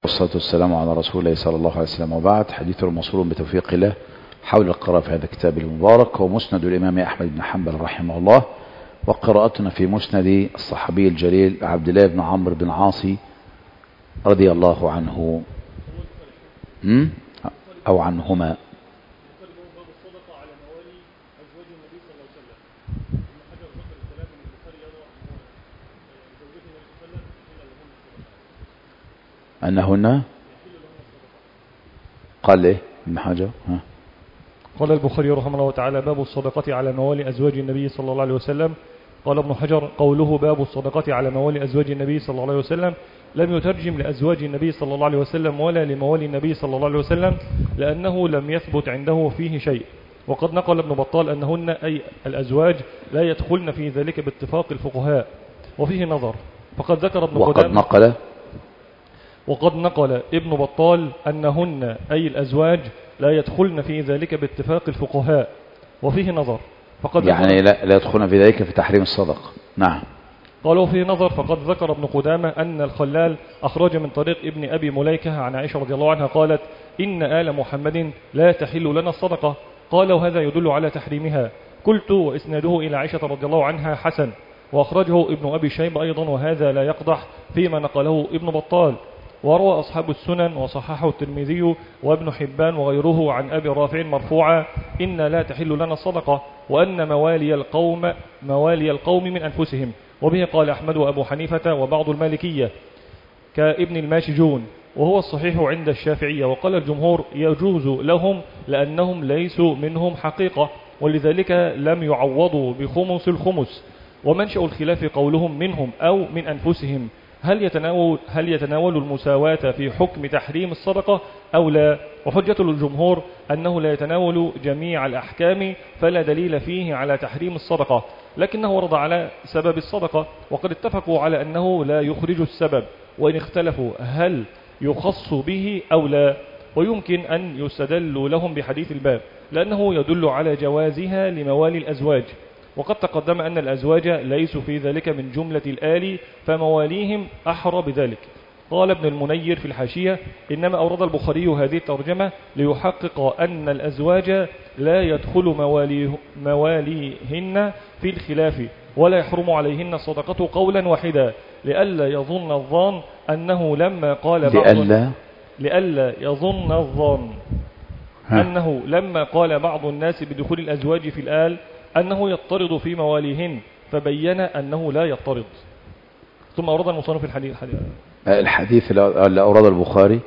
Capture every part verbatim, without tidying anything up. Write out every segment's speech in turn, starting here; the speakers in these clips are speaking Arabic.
والصلاة والسلام على رسول الله صلى الله عليه وسلم، وبعد. حديث الموصول بتوفيق الله حول القراءة في هذا الكتاب المبارك هو مسند الإمام أحمد بن حنبل رحمه الله، وقراءتنا في مسند الصحابي الجليل عبد الله بن عمرو بن العاص رضي الله عنه أو عنهما. أنهن قال إيه ابن حجر؟ ها. قال البخاري رحمه الله تعالى: باب الصدقة على موالي أزواج النبي صلى الله عليه وسلم. قال ابن حجر: قوله باب الصدقة على موالي أزواج النبي صلى الله عليه وسلم لم يترجم لأزواج النبي صلى الله عليه وسلم ولا لموالي النبي صلى الله عليه وسلم، لأنه لم يثبت عنده فيه شيء. وقد نقل ابن بطال أنهن أي الأزواج لا يدخلن في ذلك باتفاق الفقهاء، وفيه نظر. فقد ذكر ابن وقد نقل وقد نقل ابن بطال أنهن أي الأزواج لا يدخلن في ذلك باتفاق الفقهاء، وفيه نظر. فقد يعني لا, لا يدخلن في ذلك في تحريم الصدقة. نعم. قالوا فيه نظر. فقد ذكر ابن قدامة أن الخلال أخرج من طريق ابن أبي مليكة عن عائشة رضي الله عنها قالت: إن آل محمد لا تحل لنا الصدقة. قال: وهذا يدل على تحريمها. قلت: وإسناده إلى عائشة رضي الله عنها حسن، وأخرجه ابن أبي شيبة أيضا، وهذا لا يقدح فيما نقله ابن بطال. وروى أصحاب السنن وصححه الترمذي وابن حبان وغيره عن أبي رافع مرفوعا: إن لا تحل لنا الصدقة، وأن موالي القوم موالي القوم من أنفسهم. وبه قال أحمد وأبو حنيفة وبعض المالكية كابن الماشجون، وهو الصحيح عند الشافعية. وقال الجمهور: يجوز لهم لأنهم ليسوا منهم حقيقة، ولذلك لم يعوضوا بخمس الخمس. ومنشأ الخلاف قولهم منهم أو من أنفسهم، هل يتناول, هل يتناول المساواة في حكم تحريم الصدقة أو لا؟ وحجة الجمهور أنه لا يتناول جميع الأحكام، فلا دليل فيه على تحريم الصدقة، لكنه ورد على سبب الصدقة. وقد اتفقوا على أنه لا يخرج السبب، وإن اختلفوا هل يخص به أو لا. ويمكن أن يستدل لهم بحديث الباب، لأنه يدل على جوازها لموالي الأزواج. وقد تقدم أن الأزواج ليسوا في ذلك من جملة الآل، فمواليهم أحرى بذلك. قال ابن المنير في الحاشية: إنما أورد البخاري هذه الترجمة ليحقق أن الأزواج لا يدخل مواليه مواليهن في الخلاف، ولا يحرم عليهن صدقة قولا واحدا، لئلا يظن الظان أنه لما قال بعض لئلا لئلا يظن الظان أنه لما قال بعض الناس بدخول الأزواج في الآل أنه يضطرد في مواليهن، فبين أنه لا يضطرد. ثم أورد المصنف في الحديث الحديث, الحديث اللي أورد البخاري.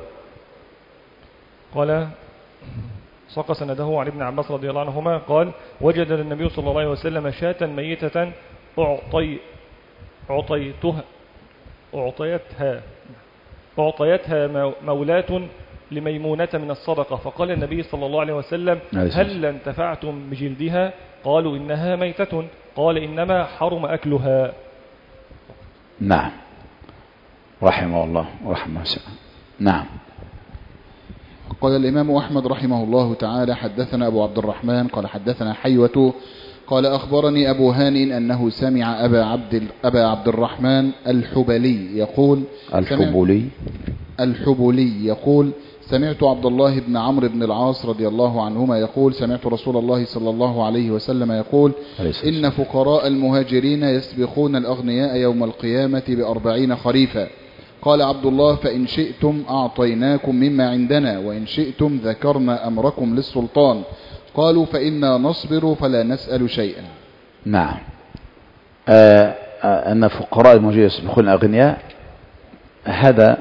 قال: ساق سنده عن ابن عباس رضي الله عنهما قال: وجد النبي صلى الله عليه وسلم شاة ميتة أعطي أعطيتها أعطيتها أعطيتها مولاة لميمونة من الصدقة. فقال النبي صلى الله عليه وسلم: هل انتفعتم بجلدها؟ قالوا: إنها ميتة. قال: إنما حرم أكلها. نعم، رحمه الله ورحمه الله. نعم. قال الإمام أحمد رحمه الله تعالى: حدثنا أبو عبد الرحمن قال حدثنا حيوة قال أخبرني أبو هانئ أنه سمع أبا عبد أبا عبد الرحمن الحبلي يقول الحبلي الحبلي يقول سمعت عبد الله بن عمرو بن العاص رضي الله عنهما يقول: سمعت رسول الله صلى الله عليه وسلم يقول: إن فقراء المهاجرين يسبقون الأغنياء يوم القيامة بأربعين خريفا. قال عبد الله: فإن شئتم أعطيناكم مما عندنا، وإن شئتم ذكرنا أمركم للسلطان. قالوا: فإنا نصبر فلا نسأل شيئا. نعم. آه آه أن فقراء المهاجرين يسبقون الأغنياء، هذا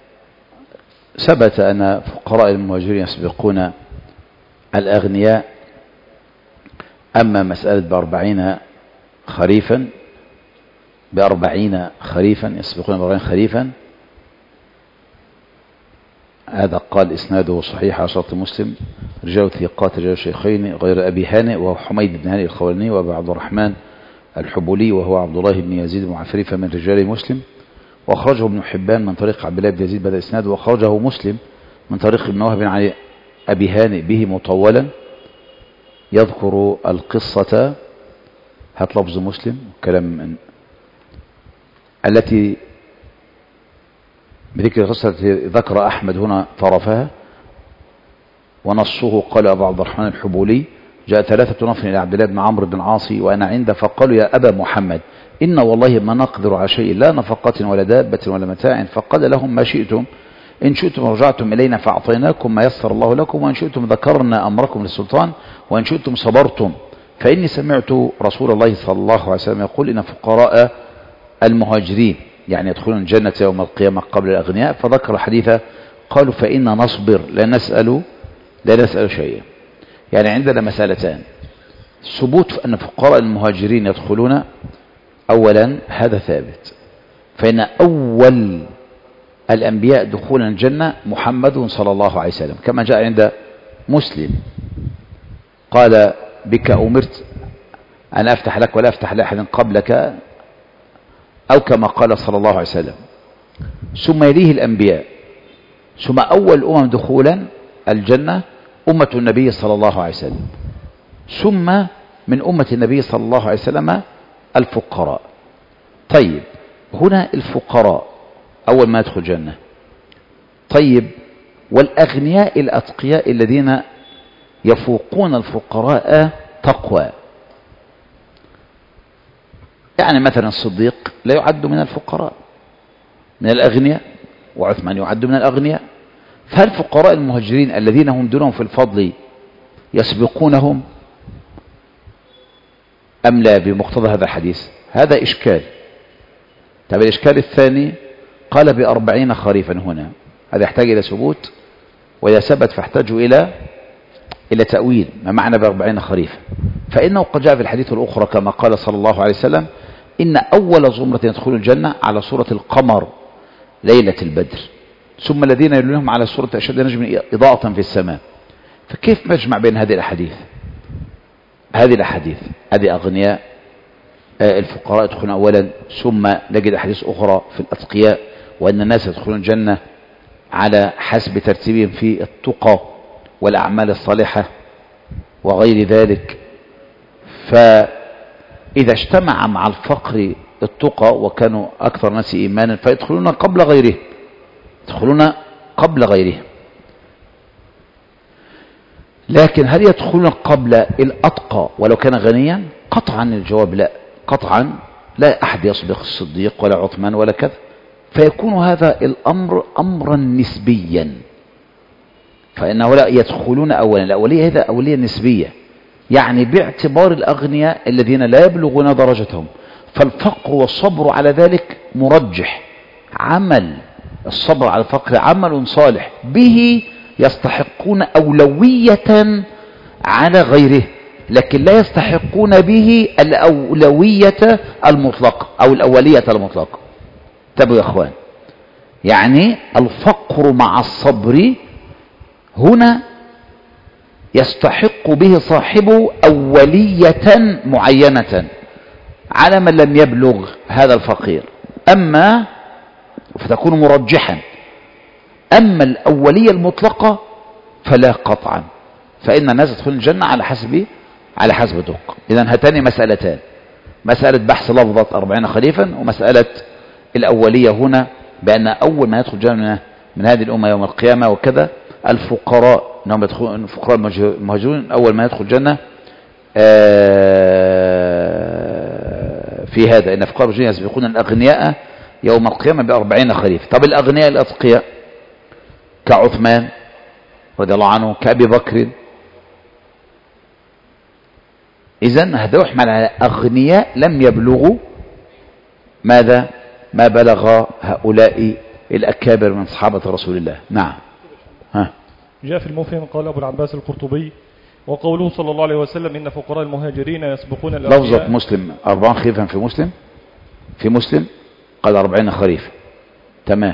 ثبت أن فقراء المهاجرين يسبقون الأغنياء. أما مسألة بأربعين خريفا بأربعين خريفا يسبقون بأربعين خريفا، هذا قال إسناده صحيح على شرط مسلم، رجال ثقات رجال الشيخين غير أبي هانئ وهو حميد بن هانئ الخولاني، وأبو عبد الرحمن الحبولي وهو عبد الله بن يزيد بن عفريفة من رجال مسلم. وأخرجه ابن حبان من طريق عبد الله بن يزيد بدأ إسناده، وأخرجه مسلم من طريق ابن وهب عن أبي هانئ به مطولا يذكر القصة. هات لفظ مسلم كلام من التي بذكر قصة ذكر أحمد هنا طرفها، ونصه قال أبو عبد الرحمن الحبولي: جاء ثلاثة نفر إلى عبد الله بن عمرو بن العاص وأنا عنده، فقالوا: يا أبا محمد، إن والله ما نقدر على شيء، لا نفقة ولا دابة ولا متاع. فقال لهم: ما شئتم، إن شئتم رجعتم إلينا فأعطيناكم ما يسر الله لكم، وإن شئتم ذكرنا أمركم للسلطان، وإن شئتم صبرتم. فإني سمعت رسول الله صلى الله عليه وسلم يقول: إن فقراء المهاجرين يعني يدخلون الجنة يوم القيامة قبل الأغنياء. فذكر حديثا قالوا: فإن نصبر لا نسأل لا نسأل شيئا. يعني عندنا مسألتان: ثبوت أن فقراء المهاجرين يدخلون، أولا هذا ثابت، فإن أول الأنبياء دخولا الجنة محمد صلى الله عليه وسلم، كما جاء عند مسلم قال: بك أمرت أن أفتح لك ولا أفتح لأحد قبلك، أو كما قال صلى الله عليه وسلم. ثم يليه الأنبياء، ثم أول أمم دخولا الجنة أمة النبي صلى الله عليه وسلم، ثم من أمة النبي صلى الله عليه وسلم الفقراء. طيب، هنا الفقراء أول ما يدخل الجنة. طيب، والأغنياء الأتقياء الذين يفوقون الفقراء تقوى، يعني مثلا الصديق لا يعد من الفقراء، من الأغنياء، وعثمان يعد من الأغنياء. فهل فقراء المهاجرين الذين هم دونهم في الفضل يسبقونهم أم لا بمقتضى هذا الحديث؟ هذا إشكال. طيب، الإشكال الثاني قال بأربعين خريفا، هنا هذا يحتاج إلى ثبوت، وإذا ثبت فاحتاجوا إلى إلى تأويل. ما معنى بأربعين خريفا؟ فإنه قد جاء في الحديث الأخرى كما قال صلى الله عليه وسلم: إن أول زمرة يدخل الجنة على صورة القمر ليلة البدر، ثم الذين يلونهم على صورة أشد نجم إضاءة في السماء. فكيف نجمع بين هذه الأحاديث؟ هذه الأحاديث هذه أغنياء الفقراء يدخلون أولا، ثم نجد أحاديث أخرى في الأتقياء، وأن الناس يدخلون الجنة على حسب ترتيبهم في التقى والأعمال الصالحة وغير ذلك. فإذا اجتمع مع الفقر التقى وكانوا أكثر الناس إيمانا فيدخلون قبل غيره، يدخلون قبل غيره. لكن هل يدخلون قبل الأتقى ولو كان غنيا؟ قطعا الجواب لا، قطعا لا أحد يسبق الصديق ولا عثمان ولا كذا. فيكون هذا الأمر أمرا نسبيا، فإنه لا يدخلون أولا. الأولية هذا أولية نسبية، يعني باعتبار الأغنياء الذين لا يبلغون درجتهم، فالفقر والصبر على ذلك مرجح. عمل الصبر على الفقر عمل صالح، به يستحقون أولوية على غيره، لكن لا يستحقون به الأولوية المطلقة أو الأولية المطلقة. تابعوا يا أخوان، يعني الفقر مع الصبر هنا يستحق به صاحبه أولية معينة على من لم يبلغ هذا الفقير، أما فتكون مرجحا. أما الأولية المطلقة فلا قطعا، فإن الناس تدخل الجنة على حسب على حسب دق. إذن هاتان مسألتان: مسألة بحث لفظة أربعين خليفا، ومسألة الأولية هنا بأن أول ما يدخل الجنة من هذه الأمة يوم القيامة وكذا الفقراء، انهم يدخلون الفقراء المهاجرون أول ما يدخل الجنة في هذا، إن فقراء المهاجرين يسبقون الأغنياء يوم القيامة بأربعين خليفة. طب الأغنياء الأتقياء كعثمان رضي الله عنه، كأبي بكر، إذن هذا يحمل على أغنياء لم يبلغوا ماذا؟ ما بلغ هؤلاء الأكابر من صحابة رسول الله. نعم. ها. جاء في المفهم قال أبو العباس القرطبي: وقوله صلى الله عليه وسلم إن فقراء المهاجرين يسبقون الأغنياء. لفظة مسلم أربعين خريفا في مسلم، في مسلم قال أربعين خريف. تمام.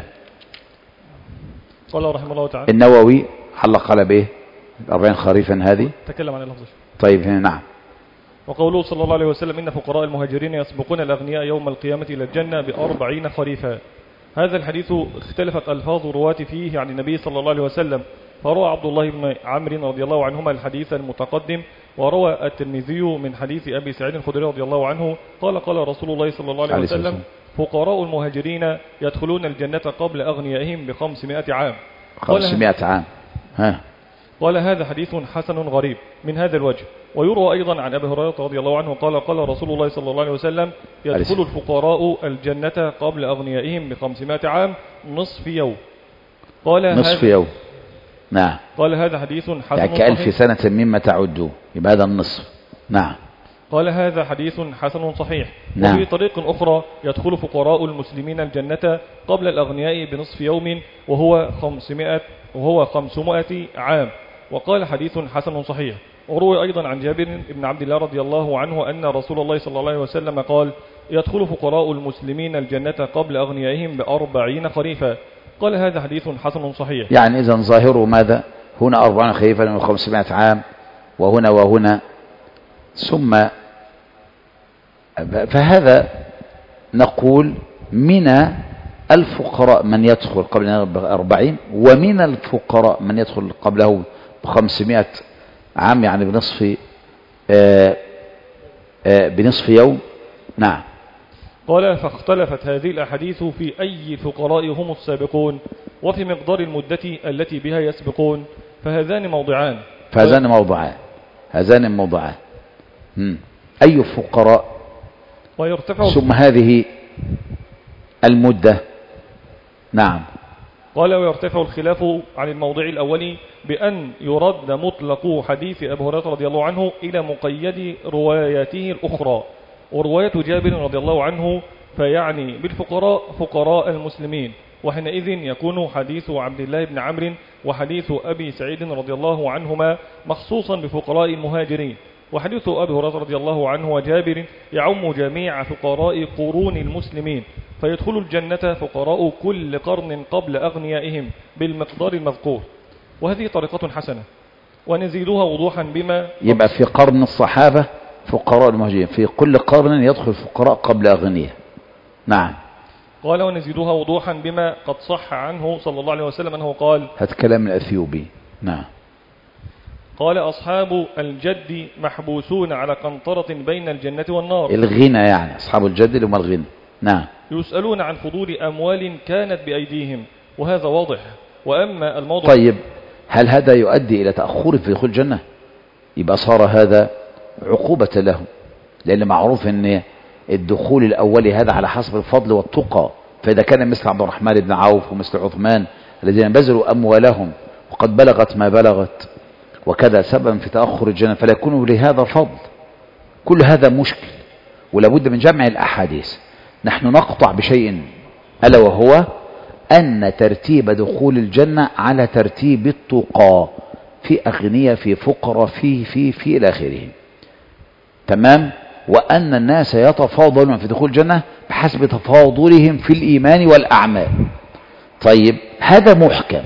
قال رحمه الله تعالى. النووي علق على بإيه أربعين خريفا هذه؟ تكلم عن اللفظة. طيب هنا نعم. وقوله صلى الله عليه وسلم إن فقراء المهاجرين يسبقون الأغنياء يوم القيامة إلى الجنة بأربعين خريفا. هذا الحديث اختلفت ألفاظ رواة فيه عن النبي صلى الله عليه وسلم، فروى عبد الله بن عمرو رضي الله عنهما الحديث المتقدم، وروى الترمذي من حديث أبي سعيد الخدري رضي الله عنه قال قال رسول الله صلى الله عليه وسلم: فقراء المهاجرين يدخلون الجنة قبل أغنيائهم بخمسمائة عام. خمسمائة عام. ها. قال هذا حديث حسن غريب من هذا الوجه. ويروى أيضا عن أبي هريرة رضي الله عنه قال قال رسول الله صلى الله عليه وسلم يدخل الفقراء الجنة قبل أغنيائهم بخمسمائة عام نصف يوم. قال نصف يوم. نعم. قال هذا حديث حسن يعني كألف سنة مما تعدوا يبقى هذا النصف. نعم. قال هذا حديث حسن صحيح. نعم. وفي طريق أخرى يدخل فقراء المسلمين الجنة قبل الأغنياء بنصف يوم وهو خمسمائة وهو خمسمائة عام. وقال حديث حسن صحيح. وروي أيضا عن جابر بن عبد الله رضي الله عنه أن رسول الله صلى الله عليه وسلم قال يدخل فقراء المسلمين الجنة قبل أغنيائهم بأربعين خريفا. قال هذا حديث حسن صحيح. يعني إذن ظاهره ماذا؟ هنا أربعين خريفا وخمسمائة عام وهنا وهنا ثم فهذا نقول من الفقراء من يدخل قبل أربعين ومن الفقراء من يدخل قبله بخمسمائة عام يعني بنصف آآ آآ بنصف يوم. نعم. قال فاختلفت هذه الأحاديث في أي الفقراء هم السابقون وفي مقدار المدة التي بها يسبقون فهذان موضعان فهذان موضعان هذان موضعان أي فقراء ويرتفع ثم هذه المدة. نعم. قال ويرتفع الخلاف عن الموضع الأولي بأن يرد مطلق حديث أبي هريرة رضي الله عنه إلى مقيد رواياته الأخرى. ورواية جابر رضي الله عنه فيعني بالفقراء فقراء المسلمين وحينئذ يكون حديث عبد الله بن عمرو وحديث أبي سعيد رضي الله عنهما مخصوصا بفقراء المهاجرين وحديث أبي هريرة رضي الله عنه وجابر يعم جميع فقراء قرون المسلمين فيدخل الجنة فقراء كل قرن قبل أغنيائهم بالمقدار المذكور. وهذه طريقة حسنة ونزيدها وضوحا بما يبقى في قرن الصحابة فقراء المهاجرين في كل قرن يدخل فقراء قبل أغنياء. نعم. قال ونزيدها وضوحا بما قد صح عنه صلى الله عليه وسلم أنه قال هذا كلام الأثيوبي. نعم. قال أصحاب الجد محبوسون على قنطرة بين الجنة والنار. الغنى يعني أصحاب الجد اللي هم الغنى. نعم. يسألون عن فضول أموال كانت بأيديهم وهذا واضح. وأما الموضوع طيب هل هذا يؤدي إلى تأخر في دخول الجنة؟ يبقى صار هذا عقوبة له لأن معروف أن الدخول الأولي هذا على حسب الفضل والتقى. فإذا كان مثل عبد الرحمن بن عوف ومثل عثمان الذين بذلوا أموالهم وقد بلغت ما بلغت وكذا سببا في تأخر الجنة فلا يكون لهذا فضل. كل هذا مشكل ولابد من جمع الأحاديث. نحن نقطع بشيء ألا وهو أن ترتيب دخول الجنة على ترتيب التقى في أغنياء في فقراء في في في إلى آخره. تمام. وأن الناس يتفاضلون في دخول الجنة بحسب تفاضلهم في الإيمان والأعمال. طيب هذا محكم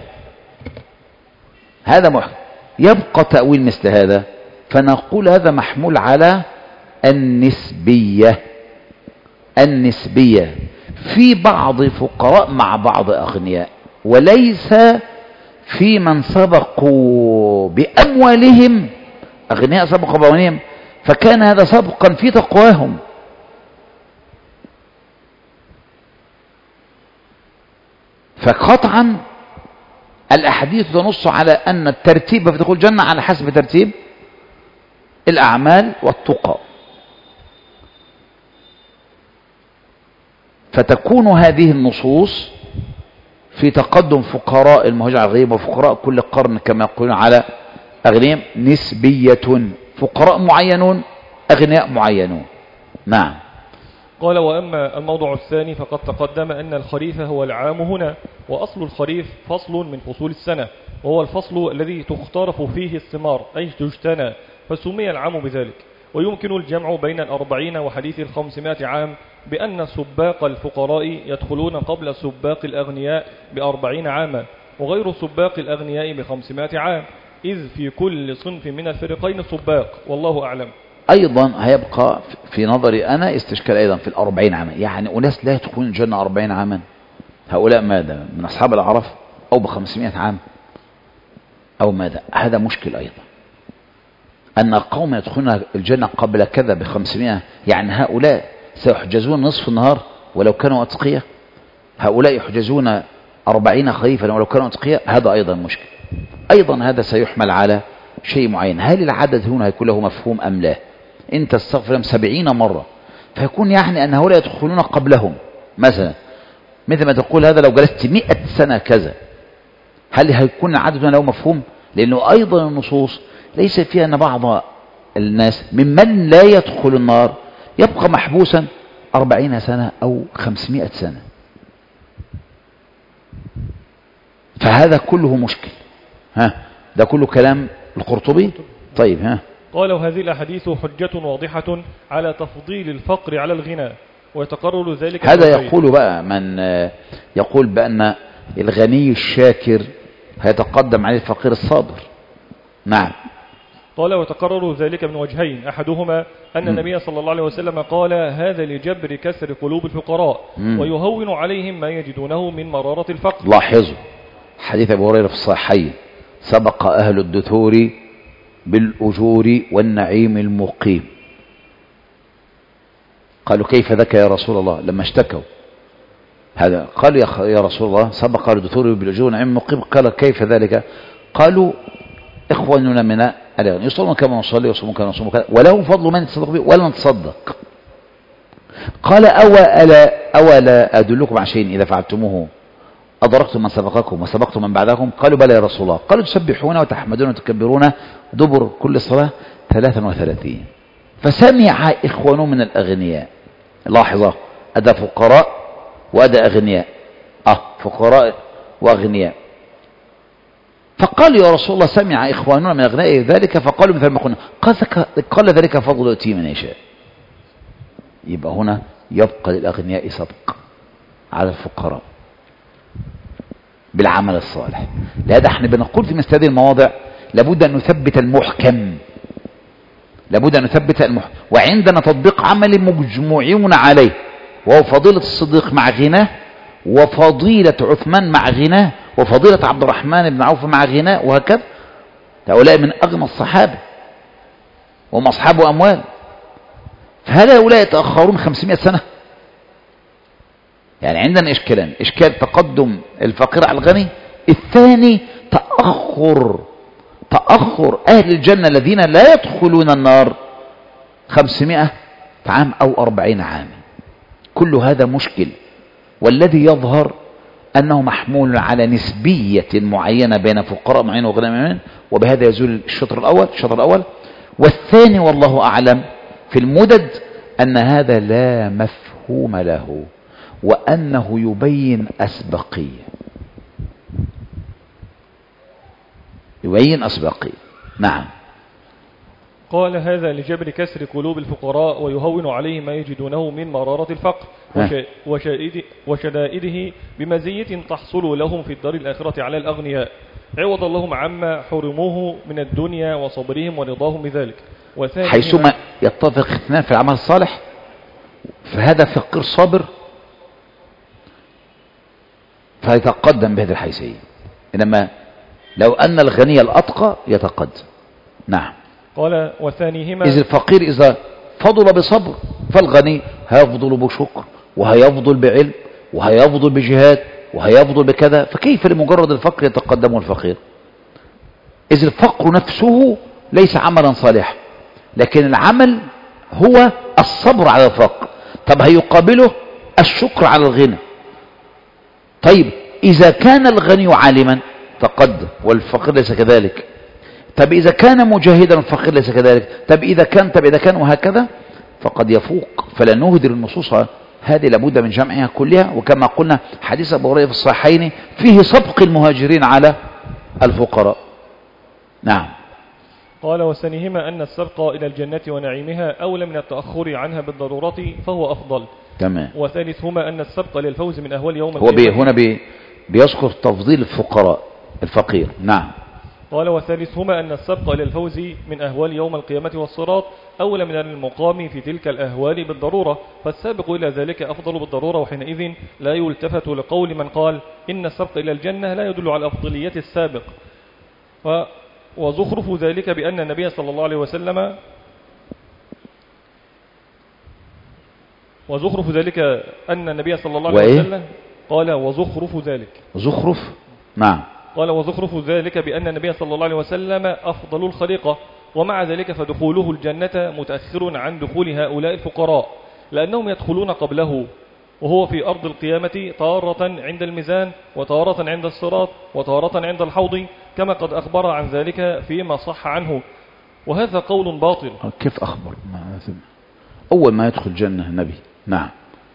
هذا محكم يبقى تأويل مثل هذا فنقول هذا محمول على النسبية. النسبية في بعض فقراء مع بعض أغنياء وليس في من سبقوا بأموالهم أغنياء سبقوا بأموالهم فكان هذا سبقا في تقواهم. فقطعا الأحاديث تنص على أن الترتيب في دخول الجنة على حسب ترتيب الأعمال والتقى. فتكون هذه النصوص في تقدم فقراء المهاجرين على الغيب وفقراء كل قرن كما يقولون على أغنياء نسبية. فقراء معينون أغنياء معينون. نعم. قال وأما الموضوع الثاني فقد تقدم أن الخريف هو العام هنا وأصل الخريف فصل من فصول السنة وهو الفصل الذي تخترف فيه الثمار أي تجتنى فسمي العام بذلك. ويمكن الجمع بين الأربعين وحديث الخمسمائة عام بأن سباق الفقراء يدخلون قبل سباق الأغنياء بأربعين عاما وغير سباق الأغنياء بخمسمائة عام إذ في كل صنف من الفريقين سباق والله أعلم. أيضا هيبقى في نظري أنا استشكال أيضا في الأربعين عاما يعني أناس لا تكون الجنة أربعين عاما هؤلاء ماذا من أصحاب الأعراف أو بخمسمائة عام أو ماذا. هذا مشكل أيضا أن قوم يدخلون الجنة قبل كذا بخمسمائة يعني هؤلاء سيحجزون نصف النهار ولو كانوا أتقياء، هؤلاء يحجزون أربعين خريفا ولو كانوا أتقياء، هذا أيضا مشكل. أيضا هذا سيحمل على شيء معين، هل العدد هنا هيكون له مفهوم أم لا؟ أنت استغفر لهم سبعين مرة، فيكون يعني أن هؤلاء يدخلون قبلهم مثلا، مثل ما تقول هذا لو جلست مئة سنة كذا، هل هيكون العدد هنا له مفهوم؟ لأنه أيضا النصوص ليس فيها أن بعض الناس ممن لا يدخل النار يبقى محبوسا أربعين سنة أو خمسمائة سنة، فهذا كله مشكل. ها ده كله كلام القرطبي. طيب ها قال وهذه الأحاديث حجة واضحة على تفضيل الفقر على الغنى، ويتقرر ذلك. هذا يقول بقى من يقول بأن الغني الشاكر هيتقدم عليه الفقير الصابر. نعم. قال وتقرر ذلك من وجهين، أحدهما أن النبي صلى الله عليه وسلم قال هذا لجبر كسر قلوب الفقراء م. ويهون عليهم ما يجدونه من مرارة الفقر. لاحظوا حديث أبي هريرة في الصحيحين، سبق أهل الدثور بالأجور والنعيم المقيم. قالوا كيف ذاك يا رسول الله لما اشتكوا هذا؟ قال يا رسول الله سبق أهل الدثور بالأجور والنعيم المقيم. قال كيف ذلك؟ قالوا إخواننا من الأغنياء يصلون كما نصلي ويصومون كما نصوم ولهم فضل من يتصدق به ولا نتصدق. قال أولا أولا أدلكم على شيء إذا فعلتموه أدركتم من سبقكم وسبقتم من بعدكم؟ قالوا بلى يا رسول الله. قالوا تسبحون وتحمدون وتكبرون دبر كل صلاة ثلاثا وثلاثين. فسمع إخوانهم من الأغنياء، لاحظة أدى فقراء وأدى أغنياء، أه فقراء وأغنياء. فقالوا يا رسول الله سمع إخواننا من أغنياء ذلك، فقالوا مثل ما قلنا، قال ذلك فضل يؤتيه من يشاء. يبقى هنا يبقى للأغنياء سبق على الفقراء بالعمل الصالح. لهذا احنا بنقول في مثل هذه المواضع لابد أن نثبت المحكم، لابد أن نثبت المحكم. وعندنا تطبيق عملي مجموعون عليه، وهو فضيلة الصديق مع غناه، وفضيلة عثمان مع غناه، وفضيلة عبد الرحمن بن عوف مع غناه، وهكذا. هؤلاء من أغنى الصحابة وهم أصحاب أموال، فهل هؤلاء يتأخرون خمسمائة سنة؟ يعني عندنا إشكالان، إشكال تقدم الفقير على الغني، الثاني تأخر تأخر أهل الجنة الذين لا يدخلون النار خمسمائة عام أو أربعين عام. كل هذا مشكل، والذي يظهر أنه محمول على نسبية معينة بين فقراء معين وغنى معين، وبهذا يزول الشطر الأول الشطر الأول والثاني والله أعلم في المدد أن هذا لا مفهوم له، وأنه يبين أسبقية يبين أسبقية. نعم. قال هذا لجبر كسر قلوب الفقراء ويهون عليهم ما يجدونه من مرارة الفقر وشائد وشدائده بمزية تحصل لهم في الدار الآخرة على الأغنياء، عوض اللهم عما حرموه من الدنيا وصبرهم ورضاهم بذلك. حيثما يتفق اثنان في العمل الصالح، فهذا فقير صابر فيتقدم بهذه الحيثية، إنما لو أن الغني الأتقى يتقدم. نعم. قال وثانيهما إذ الفقير إذا فضل بصبر فالغني هيفضل بشكر وهيفضل بعلم وهيفضل بجهاد وهيفضل بكذا، فكيف لمجرد الفقر يتقدم الفقير؟ إذ الفقر نفسه ليس عملا صالحا، لكن العمل هو الصبر على الفقر. طب هيقابله الشكر على الغنى. طيب إذا كان الغني عالما تقدم والفقير ليس كذلك، طب إذا كان مجاهدا الفقير ليس كذلك، طب إذا كان طب إذا كان وهكذا، فقد يفوق. فلا نهدر النصوص هذه لابد من جمعها كلها. وكما قلنا حديث أبو هريرة في الصحيحين فيه سبق المهاجرين على الفقراء. نعم. قال وثانيهما أن السبق إلى الجنة ونعيمها أولى من التأخر عنها بالضرورة فهو أفضل. تمام. وثالثهما أن السبق للفوز من أهوال يوم هو بي هنا بي بيذكر تفضيل الفقراء الفقير. نعم. قال وثالثهما أن السبق إلى الفوز من أهوال يوم القيامة والصراط أولى من المقام في تلك الأهوال بالضرورة، فالسابق إلى ذلك أفضل بالضرورة، وحينئذ لا يلتفت لقول من قال إن السبق إلى الجنة لا يدل على أفضلية السابق. وزخرف ذلك بأن النبي صلى الله عليه وسلم وزخرف ذلك أن النبي صلى الله عليه وسلم قال وزخرف ذلك زخرف نعم قال وزخرف ذلك بأن النبي صلى الله عليه وسلم أفضل الخليقة، ومع ذلك فدخوله الجنة متأخر عن دخول هؤلاء الفقراء لأنهم يدخلون قبله، وهو في أرض القيامة تارة عند الميزان وتارة عند الصراط وتارة عند الحوض كما قد أخبر عن ذلك فيما صح عنه، وهذا قول باطل. كيف أخبر؟ أول ما يدخل الجنة النبي نعم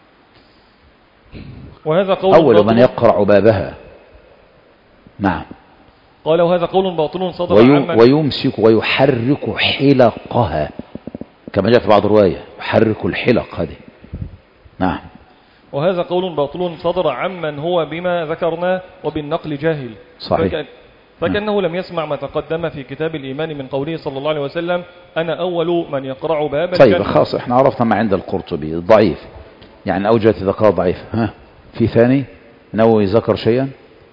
وهذا قول أول باطل. من يقرع بابها نعم قال وهذا قول باطل صدر وي... عمن ويمسك ويحرك حلقها كما جاء في بعض الرواية يحرك الحلق هذه نعم وهذا قول باطل صدر عمن هو بما ذكرنا وبالنقل جاهل صحيح فكأن فكأنه لم يسمع ما تقدم في كتاب الإيمان من قوله صلى الله عليه وسلم أنا أول من يقرع باب الجنة. طيب خلاص احنا عرفنا ما عند القرطبي ضعيف يعني أوجه ذكر ضعيف. ها في ثاني نووي ذكر شيئا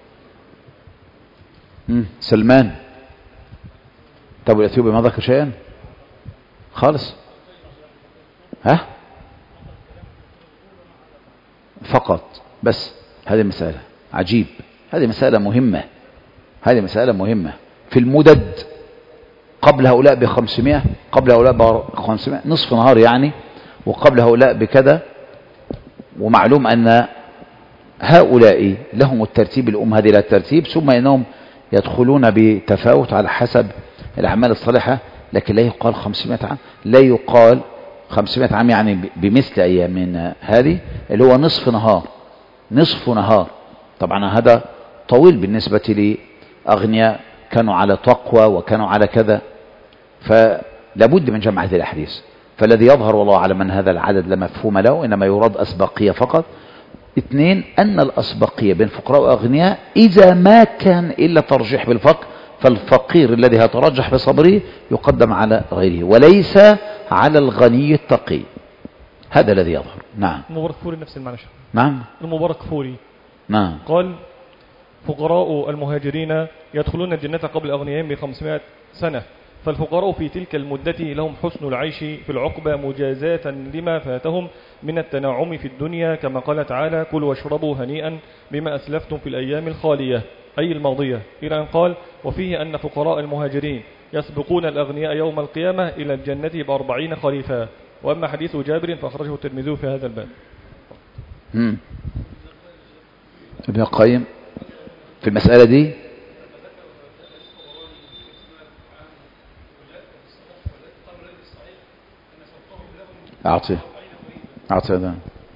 مم. سلمان طب الأثيوبي ما ذكر شيئا خالص ها فقط بس. هذه مسألة عجيب هذه مسألة مهمة هذه مسألة مهمة في المدد قبل هؤلاء بخمسمائة قبل هؤلاء بخمسمائة نصف نهار يعني وقبل هؤلاء بكذا ومعلوم أن هؤلاء لهم الترتيب الأم هذه لا الترتيب ثم إنهم يدخلون بتفاوت على حسب الأعمال الصالحة لكن لا يقال خمسمائة عام لا يقال خمسمائة عام يعني بمثل أيام من هذه اللي هو نصف نهار نصف نهار طبعا هذا طويل بالنسبة لأغنياء كانوا على تقوى وكانوا على كذا فلابد من جمع هذه الأحاديث. فالذي يظهر والله أعلم أن هذا العدد لا مفهوم له إنما يراد أسبقية فقط. اثنين أن الأسبقية بين فقراء وأغنياء إذا ما كان إلا ترجيح بالفقر فالفقير الذي يترجح بصبره يقدم على غيره وليس على الغني التقي. هذا الذي يظهر. نعم المبارك فوري نفس المعنى. نعم المبارك فوري نعم قال فقراء المهاجرين يدخلون الجنة قبل أغنيائهم بخمسمائة سنة فالفقراء في تلك المدة لهم حسن العيش في العقبة مجازاة لما فاتهم من التنعم في الدنيا كما قال تعالى كلوا واشربوا هنيئا بما أسلفتم في الأيام الخالية أي الماضية إلى أن قال وفيه أن فقراء المهاجرين يسبقون الأغنياء يوم القيامة إلى الجنة بأربعين خريفا. وأما حديث جابر فأخرجه الترمذي في هذا الباب. مم. ابن القيم في المسألة دي أعطيه أعطيه ده.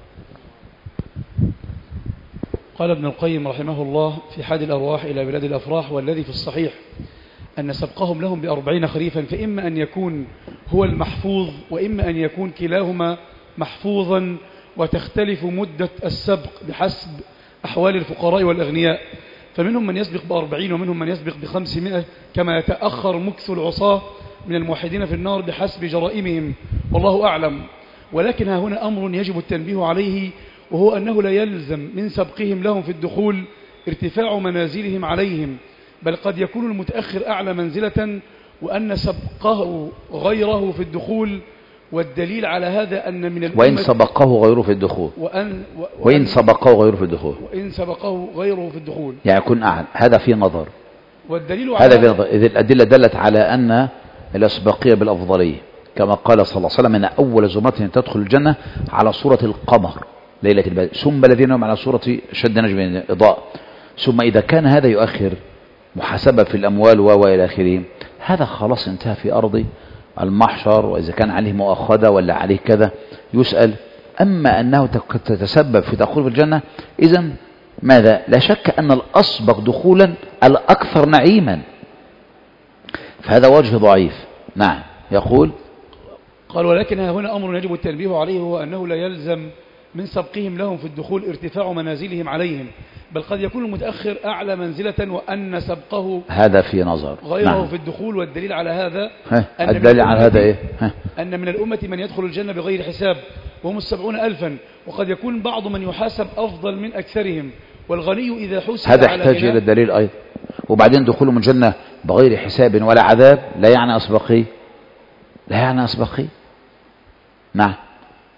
قال ابن القيم رحمه الله في حاد الأرواح إلى بلاد الأفراح والذي في الصحيح أن سبقهم لهم بأربعين خريفا فإما أن يكون هو المحفوظ وإما أن يكون كلاهما محفوظا وتختلف مدة السبق بحسب أحوال الفقراء والأغنياء فمنهم من يسبق بأربعين ومنهم من يسبق بخمسمائة كما يتأخر مكث العصاة من الموحدين في النار بحسب جرائمهم والله أعلم. ولكن ها هنا أمر يجب التنبيه عليه وهو أنه لا يلزم من سبقهم لهم في الدخول ارتفاع منازلهم عليهم بل قد يكون المتأخر أعلى منزلة وأن سبقه غيره في الدخول والدليل على هذا أن من وإن سبقه غيره في الدخول وأن وأن وإن سبقه غيره في الدخول وإن سبقه غيره في الدخول يعني يكون أعلى. هذا في نظر والدليل على هذا في نظر إذ الأدلة دلت على أن الأسبقية بالأفضلية كما قال صلى الله عليه وسلم أن أول زمرة تدخل الجنة على صورة القمر ليلة البدر ثم الذين هم على صورة شد نجم إضاء ثم إذا كان هذا يؤخر محاسبة في الأموال وإلى آخره هذا خلاص انتهى في أرض المحشر وإذا كان عليه مؤاخذة ولا عليه كذا يسأل. أما أنه تتسبب في دخول في الجنة إذن ماذا لا شك أن الأسبق دخولا الأكثر نعيما فهذا وجه ضعيف. نعم يقول قال ولكن هنا أمر يجب التنبيه عليه هو أنه لا يلزم من سبقهم لهم في الدخول ارتفاع منازلهم عليهم بل قد يكون المتأخر أعلى منزلة وأن سبقه هذا في نظر غيره نعم. في الدخول والدليل على هذا أن الدليل على هذا إيه ها. أن من الأمة من يدخل الجنة بغير حساب وهم السبعون ألفا وقد يكون بعض من يحاسب أفضل من أكثرهم والغني إذا حسب هذا يحتاج إلى الدليل أيضا. وبعدين دخولهم الجنة بغير حساب ولا عذاب لا يعني أسبقي لا يعني أسبقي. نعم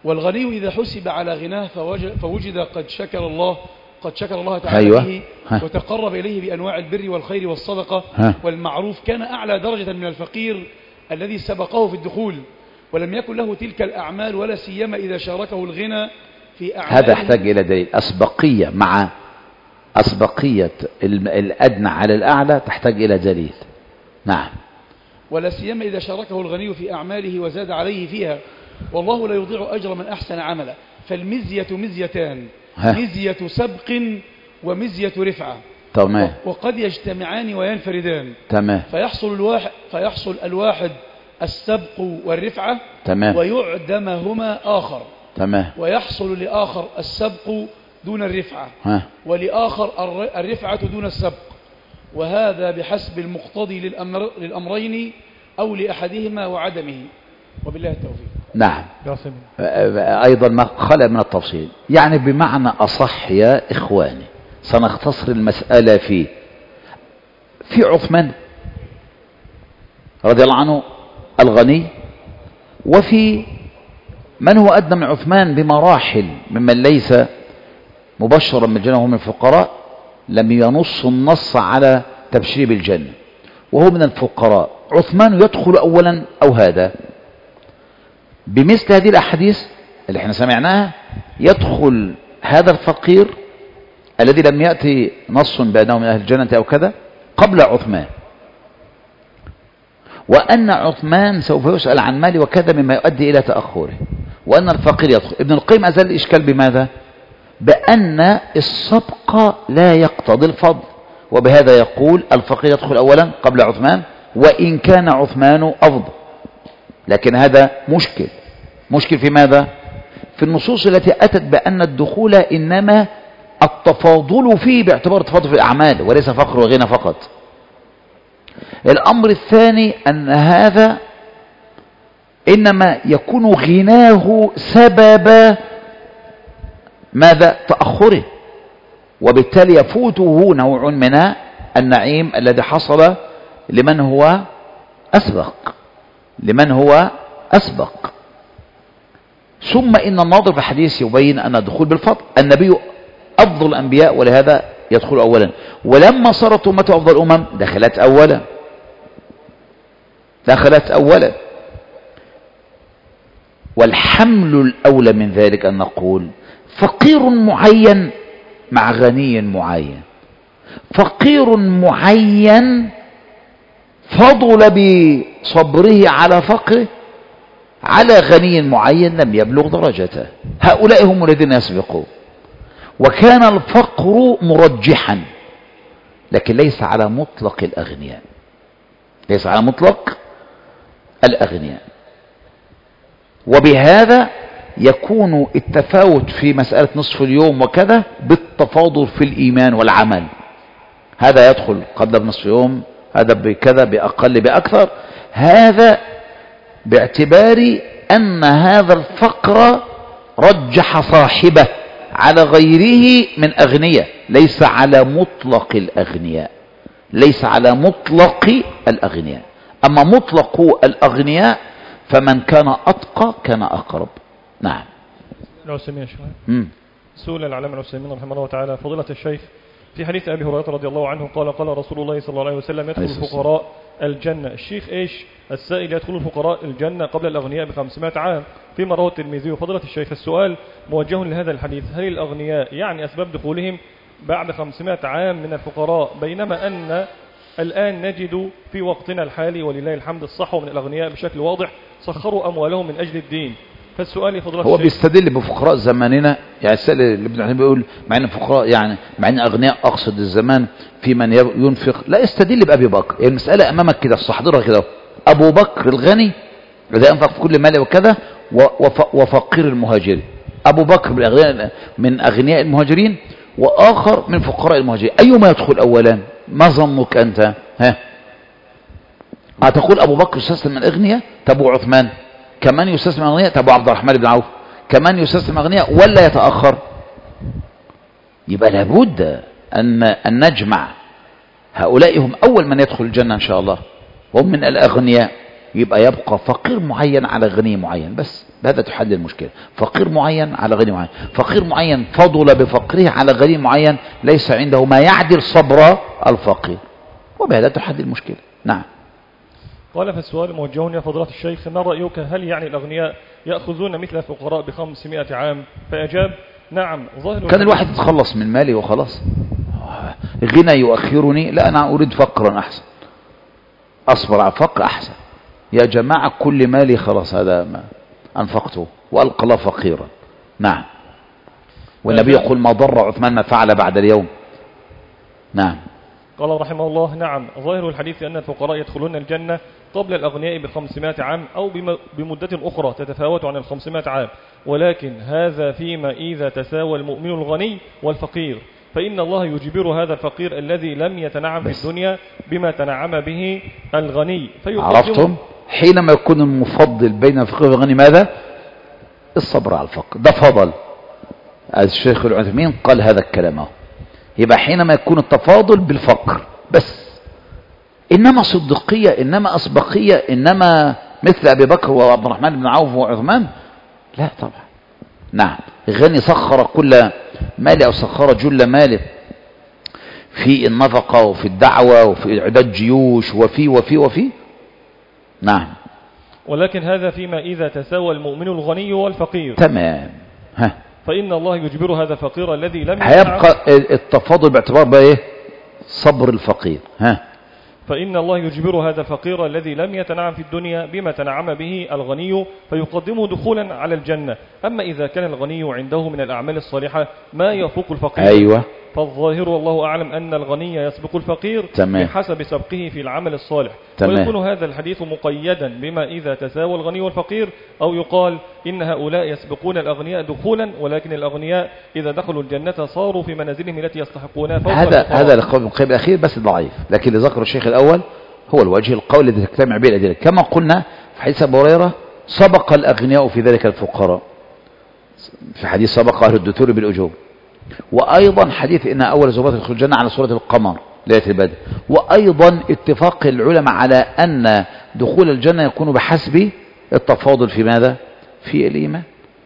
والغني إذا حسب على غناه فوجد, فوجد قد شكر الله قد شكر الله تعالى أيوة. به وتقرب إليه بأنواع البر والخير والصدقة ها. والمعروف، كان أعلى درجة من الفقير الذي سبقه في الدخول ولم يكن له تلك الأعمال، ولا سيما إذا شاركه الغنى في أعمال. هذا يحتاج إلى دليل. أسبقية مع أسبقية الأدنى على الأعلى تحتاج إلى دليل. نعم. ولا سيما إذا شاركه الغني في أعماله وزاد عليه فيها، والله لا يضيع أجر من أحسن عملا. فالمزية مزيتان، مزية سبق ومزية رفعة. تمام. وقد يجتمعان وينفردان. تمام. فيحصل الواحد فيحصل الواحد السبق والرفعة. تمام. ويعدمهما آخر. تمام. ويحصل لآخر السبق دون الرفعة. ها. ولآخر الرفعة دون السبق، وهذا بحسب المقتضي للأمر للأمرين أو لأحدهما وعدمه، وبالله التوفيق. نعم. أيضا ما خلى من التفصيل، يعني بمعنى أصح يا إخواني سنختصر المسألة في في عثمان رضي الله عنه الغني، وفي من هو أدنى من عثمان بمراحل ممن ليس مبشرا بالجنة وهم من الفقراء، لم ينص النص على تبشير بالجنة وهو من الفقراء. عثمان يدخل أولا أو هذا بمثل هذه الأحاديث اللي احنا سمعناها، يدخل هذا الفقير الذي لم يأتي نص بأنه من أهل الجنة أو كذا قبل عثمان، وأن عثمان سوف يسأل عن ماله وكذا مما يؤدي إلى تأخره، وأن الفقير يدخل. ابن القيم أزال الإشكال بماذا؟ بأن السبق لا يقتضي الفضل، وبهذا يقول الفقير يدخل أولا قبل عثمان وإن كان عثمان أفضل. لكن هذا مشكل. مشكل في ماذا؟ في النصوص التي أتت بأن الدخول إنما التفاضل فيه باعتبار التفاضل في الأعمال وليس فقر وغنى فقط. الأمر الثاني أن هذا إنما يكون غناه سبب ماذا؟ تأخره، وبالتالي يفوته نوع من النعيم الذي حصل لمن هو أسبق لمن هو أسبق. ثم إن الناظر في الحديث يبين أن الدخول بالفضل، النبي أفضل الأنبياء ولهذا يدخل أولا، ولما صارت أمته أفضل الأمم دخلت أولا دخلت أولا. والحمل الأولى من ذلك أن نقول فقير معين مع غني معين. فقير معين فضل بصبره على فقره على غني معين لم يبلغ درجته، هؤلاء هم الذين يسبقون. وكان الفقر مرجحا، لكن ليس على مطلق الأغنياء ليس على مطلق الأغنياء. وبهذا يكون التفاوت في مسألة نصف اليوم وكذا بالتفاضل في الإيمان والعمل، هذا يدخل قبل نصف يوم، هذا بكذا بأقل بأكثر، هذا باعتبار أن هذا الفقر رجح صاحبه على غيره من أغنياء، ليس على مطلق الأغنياء ليس على مطلق الأغنياء. أما مطلق الأغنياء فمن كان أتقى كان أقرب. نعم. العثيمين سئل العلامة العثيمين رحمه الله تعالى: فضيلة الشيخ، في حديث أبي هريرة رضي الله عنه قال قال رسول الله صلى الله عليه وسلم: يدخل الفقراء الجنة. الشيخ إيش السائل يدخل الفقراء الجنة قبل الأغنياء بخمسمائة عام فيما رواه الترمذي. فضيلة الشيخ، السؤال موجه لهذا الحديث: هل الأغنياء يعني أسباب دخولهم بعد خمسمائة عام من الفقراء، بينما أن الآن نجد في وقتنا الحالي ولله الحمد الصحوة من الأغنياء بشكل واضح سخروا أموالهم من أجل الدين؟ فالسؤال فضيلة هو بيستدل بفقراء زماننا، يعني السائل اللي ابن حزم بيقول مع ان فقراء يعني مع ان اغنياء اقصد الزمان في من ينفق، لا يستدل بابي بكر. يعني المساله امامك كده استحضرها كده، ابو بكر الغني الذي ينفق في كل ماله وكذا، وفقير المهاجرين. ابو بكر من اغنياء من اغنياء المهاجرين واخر من فقراء المهاجرين، ايما يدخل اولا؟ ما ظنك انت؟ ها هتقول ابو بكر يستسلم من الاغنياء؟ تبو عثمان كمان يستسلم من الاغنياء؟ تبو عبد الرحمن بن عوف كمان يستسلم من الاغنياء ولا يتاخر؟ يبقى لابد ان ان نجمع هؤلاء هم اول من يدخل الجنه ان شاء الله، وهم من الاغنياء. يبقى يبقى فقير معين على غني معين بس، بهذا تحل المشكلة. فقير معين على غني معين، فقير معين فضل بفقره على غني معين ليس عنده ما يعدل صبر الفقير، وبهذا تحل المشكلة. نعم. قال في السؤال موجه يا فضيلة الشيخ، ما رأيك هل يعني الأغنياء يأخذون مثل الفقراء بخمسمائة عام؟ فأجاب نعم. ظاهر كان الواحد يتخلص من مالي وخلاص. غنى يؤخرني، لا أنا أريد فقرا أحسن، أصبر على فقر أحسن. يا جماعة كل مالي خلاص هذا ما أنفقته وألقى الله فقيرا. نعم. والنبي يقول ما ضر عثمان ما فعل بعد اليوم. نعم. قال رحمه الله نعم. ظاهر الحديث أن الفقراء يدخلون الجنة قبل الأغنياء بخمسمائة عام أو بمدة أخرى تتفاوت عن الخمسمائة عام، ولكن هذا فيما إذا تساوى المؤمن الغني والفقير، فإن الله يجبر هذا الفقير الذي لم يتنعم في الدنيا بما تنعم به الغني. عرفتم؟ حينما يكون المفضل بين الفقير والغني ماذا؟ الصبر على الفقر، ده فضل. الشيخ العثيمين قال هذا الكلام. يبقى حينما يكون التفاضل بالفقر بس، إنما صدقية، إنما أسبقية، إنما مثل أبي بكر وعبد الرحمن بن عوف وعثمان، لا طبعا. نعم. غني سخر كل ماله أو سخر جل ماله في النفقة وفي الدعوة وفي إعداد جيوش وفي وفي وفي نعم. ولكن هذا فيما إذا تساوى المؤمن الغني والفقير. تمام. ها. فإن الله يجبر هذا الفقير الذي لم هيبقى التفاضل باعتبار بقى ايه؟ صبر الفقير. ها. فإن الله يجبر هذا الفقير الذي لم يتنعم في الدنيا بما تنعم به الغني فيقدمه دخولا على الجنة. أما إذا كان الغني عنده من الأعمال الصالحة ما يفوق الفقير، أيوة، فالظاهر والله أعلم أن الغني يسبق الفقير تمام. بحسب سبقه في العمل الصالح. تمام. ويكون هذا الحديث مقيدا بما إذا تساوى الغني والفقير، أو يقال إن هؤلاء يسبقون الأغنياء دخولا، ولكن الأغنياء إذا دخلوا الجنة صاروا في منازلهم التي يستحقونها فوق هذا الفقراء. هذا القول من القيم الأخير بس ضعيف، لكن اللي ذكر الشيخ الأول هو الوجه القول الذي تجتمع به الأدلة. كما قلنا في حديث أبي هريرة سبق الأغنياء في ذلك الفقراء، في حديث سبق أهل الدثور بالأجور، وأيضا حديث إن أول زمرة تدخل الجنة على صورة القمر ليلة البدر، وأيضا اتفاق العلماء على أن دخول الجنة يكون بحسب التفاضل في ماذا؟ في الإيمان.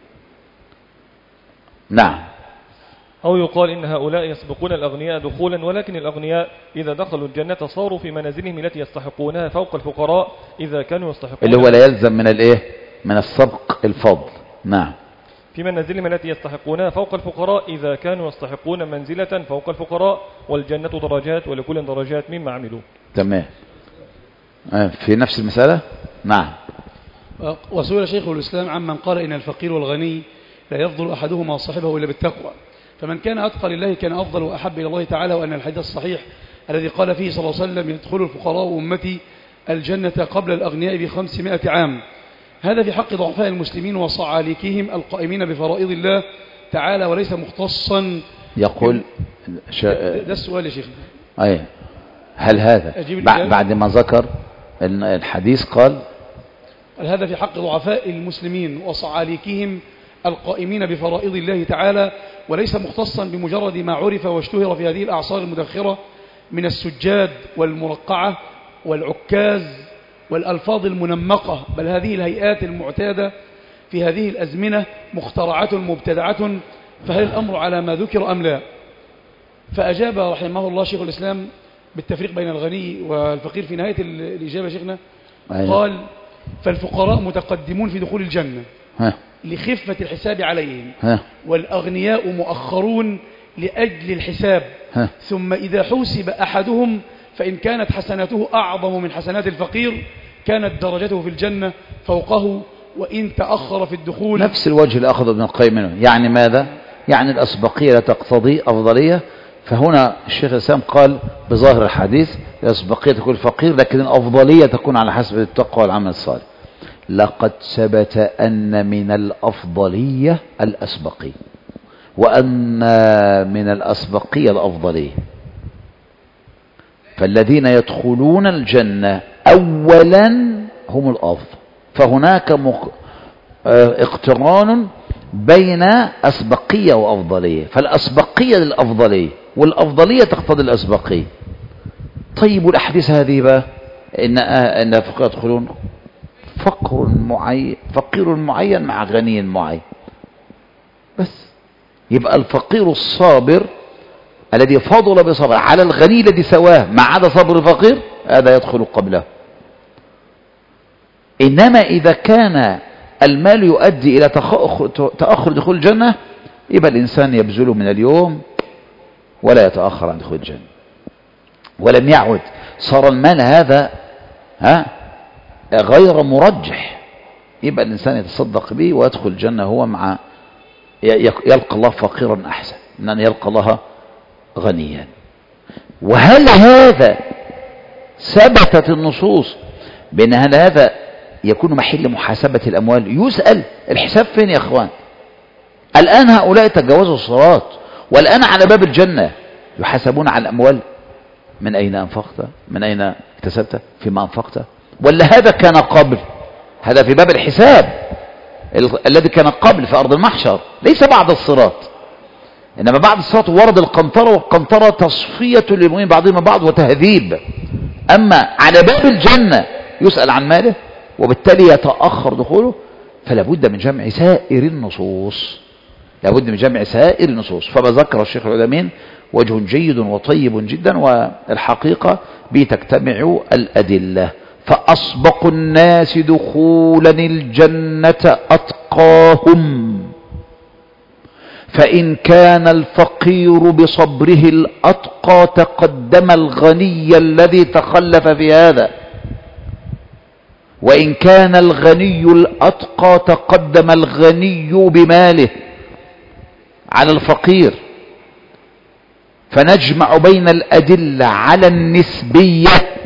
نعم. أو يقال إن هؤلاء يسبقون الأغنياء دخولا، ولكن الأغنياء إذا دخلوا الجنة صاروا في منازلهم التي يستحقونها فوق الفقراء إذا كانوا يستحقون، اللي هو لا يلزم من الإيه؟ من السبق الفضل. نعم. في منازلهم التي يستحقونها فوق الفقراء إذا كانوا يستحقون منزلة فوق الفقراء، والجنة درجات ولكل درجات مما عملوا. تمام. في نفس المسألة. نعم. وسئل شيخ الإسلام عمن قال إن الفقير والغني لا يفضل أحدهما صاحبه إلا بالتقوى، فمن كان أتقى لله كان أفضل وأحب إلى الله تعالى، وأن الحديث الصحيح الذي قال فيه صلى الله عليه وسلم يدخل الفقراء أمتي الجنة قبل الأغنياء بخمسمائة عام، هذا في حق ضعفاء المسلمين وصعاليكهم القائمين بفرائض الله تعالى، وليس مختصا. يقول شا... ده السؤال يا شيخ. أي هل هذا بعد ما ذكر الحديث قال قال هذا في حق ضعفاء المسلمين وصعاليكهم القائمين بفرائض الله تعالى، وليس مختصا بمجرد ما عرف واشتهر في هذه الأعصار المدخرة من السجاد والمرقعة والعكاز والألفاظ المنمقة، بل هذه الهيئات المعتادة في هذه الأزمنة مخترعة مبتدعة، فهل الأمر على ما ذكر أم لا؟ فأجاب رحمه الله شيخ الإسلام بالتفريق بين الغني والفقير في نهاية الإجابة شيخنا. أيوة. قال فالفقراء متقدمون في دخول الجنة ها. لخفة الحساب عليهم ها. والأغنياء مؤخرون لأجل الحساب ها. ثم إذا حوسب أحدهم فإن كانت حسناته أعظم من حسنات الفقير كانت درجته في الجنة فوقه وإن تأخر في الدخول. نفس الوجه اللي أخذ ابن القيم منه. يعني ماذا؟ يعني الأسبقية لا تقتضي أفضلية، فهنا الشيخ الإسلام قال بظاهر الحديث الأسبقية تكون الفقير، لكن الأفضلية تكون على حسب التقوى والعمل الصالح. لقد ثبت أن من الأفضلية الأسبقية، وأن من الأسبقية الأفضلية، فالذين يدخلون الجنة أولا هم الأفضل، فهناك مق... اقتران بين أسبقية وأفضلية، فالأسبقية للأفضلية والأفضلية تقتضي الأسبقية. طيب الأحاديث هذه بقى إن إن الفقراء يدخلون فقر معين، فقير معين مع غني معين بس. يبقى الفقير الصابر الذي فضل بصبر على الغني الذي سواه ما عدا صبر الفقير، هذا يدخل قبله. إنما إذا كان المال يؤدي إلى تأخر دخول الجنة، يبقى الإنسان يبذله من اليوم ولا يتأخر عن دخول الجنة، ولم يعد. صار المال هذا ها غير مرجح، يبقى الإنسان يتصدق به ويدخل الجنة هو مع يلقى الله فقيرا أحسن من أن يلقى الله غنيا. وهل هذا ثبتت النصوص بأن هذا يكون محل محاسبة الأموال؟ يسأل الحساب فين يا أخوان؟ الآن هؤلاء تجاوزوا الصراط والآن على باب الجنة يحاسبون على الأموال. من أين أنفقت؟ من أين اكتسبت؟ فيما أنفقت؟ ولا هذا كان قبل؟ هذا في باب الحساب الذي كان قبل في أرض المحشر، ليس بعد الصراط. إنما بعد الصراط ورد القنطرة، والقنطرة تصفية للمؤمنين بعضهم بعض وتهذيب. أما على باب الجنة يسأل عن ماله وبالتالي يتأخر دخوله، فلا بد من جمع سائر النصوص، لا بد من جمع سائر النصوص. فما ذكر الشيخ العثيمين وجه جيد وطيب جدا، والحقيقة بتجتمع الأدلة. فأسبق الناس دخولا الجنة أتقاهم، فإن كان الفقير بصبره الأتقى تقدم الغني الذي تخلف في هذا، وإن كان الغني الأتقى تقدم الغني بماله على الفقير. فنجمع بين الأدلة على النسبية،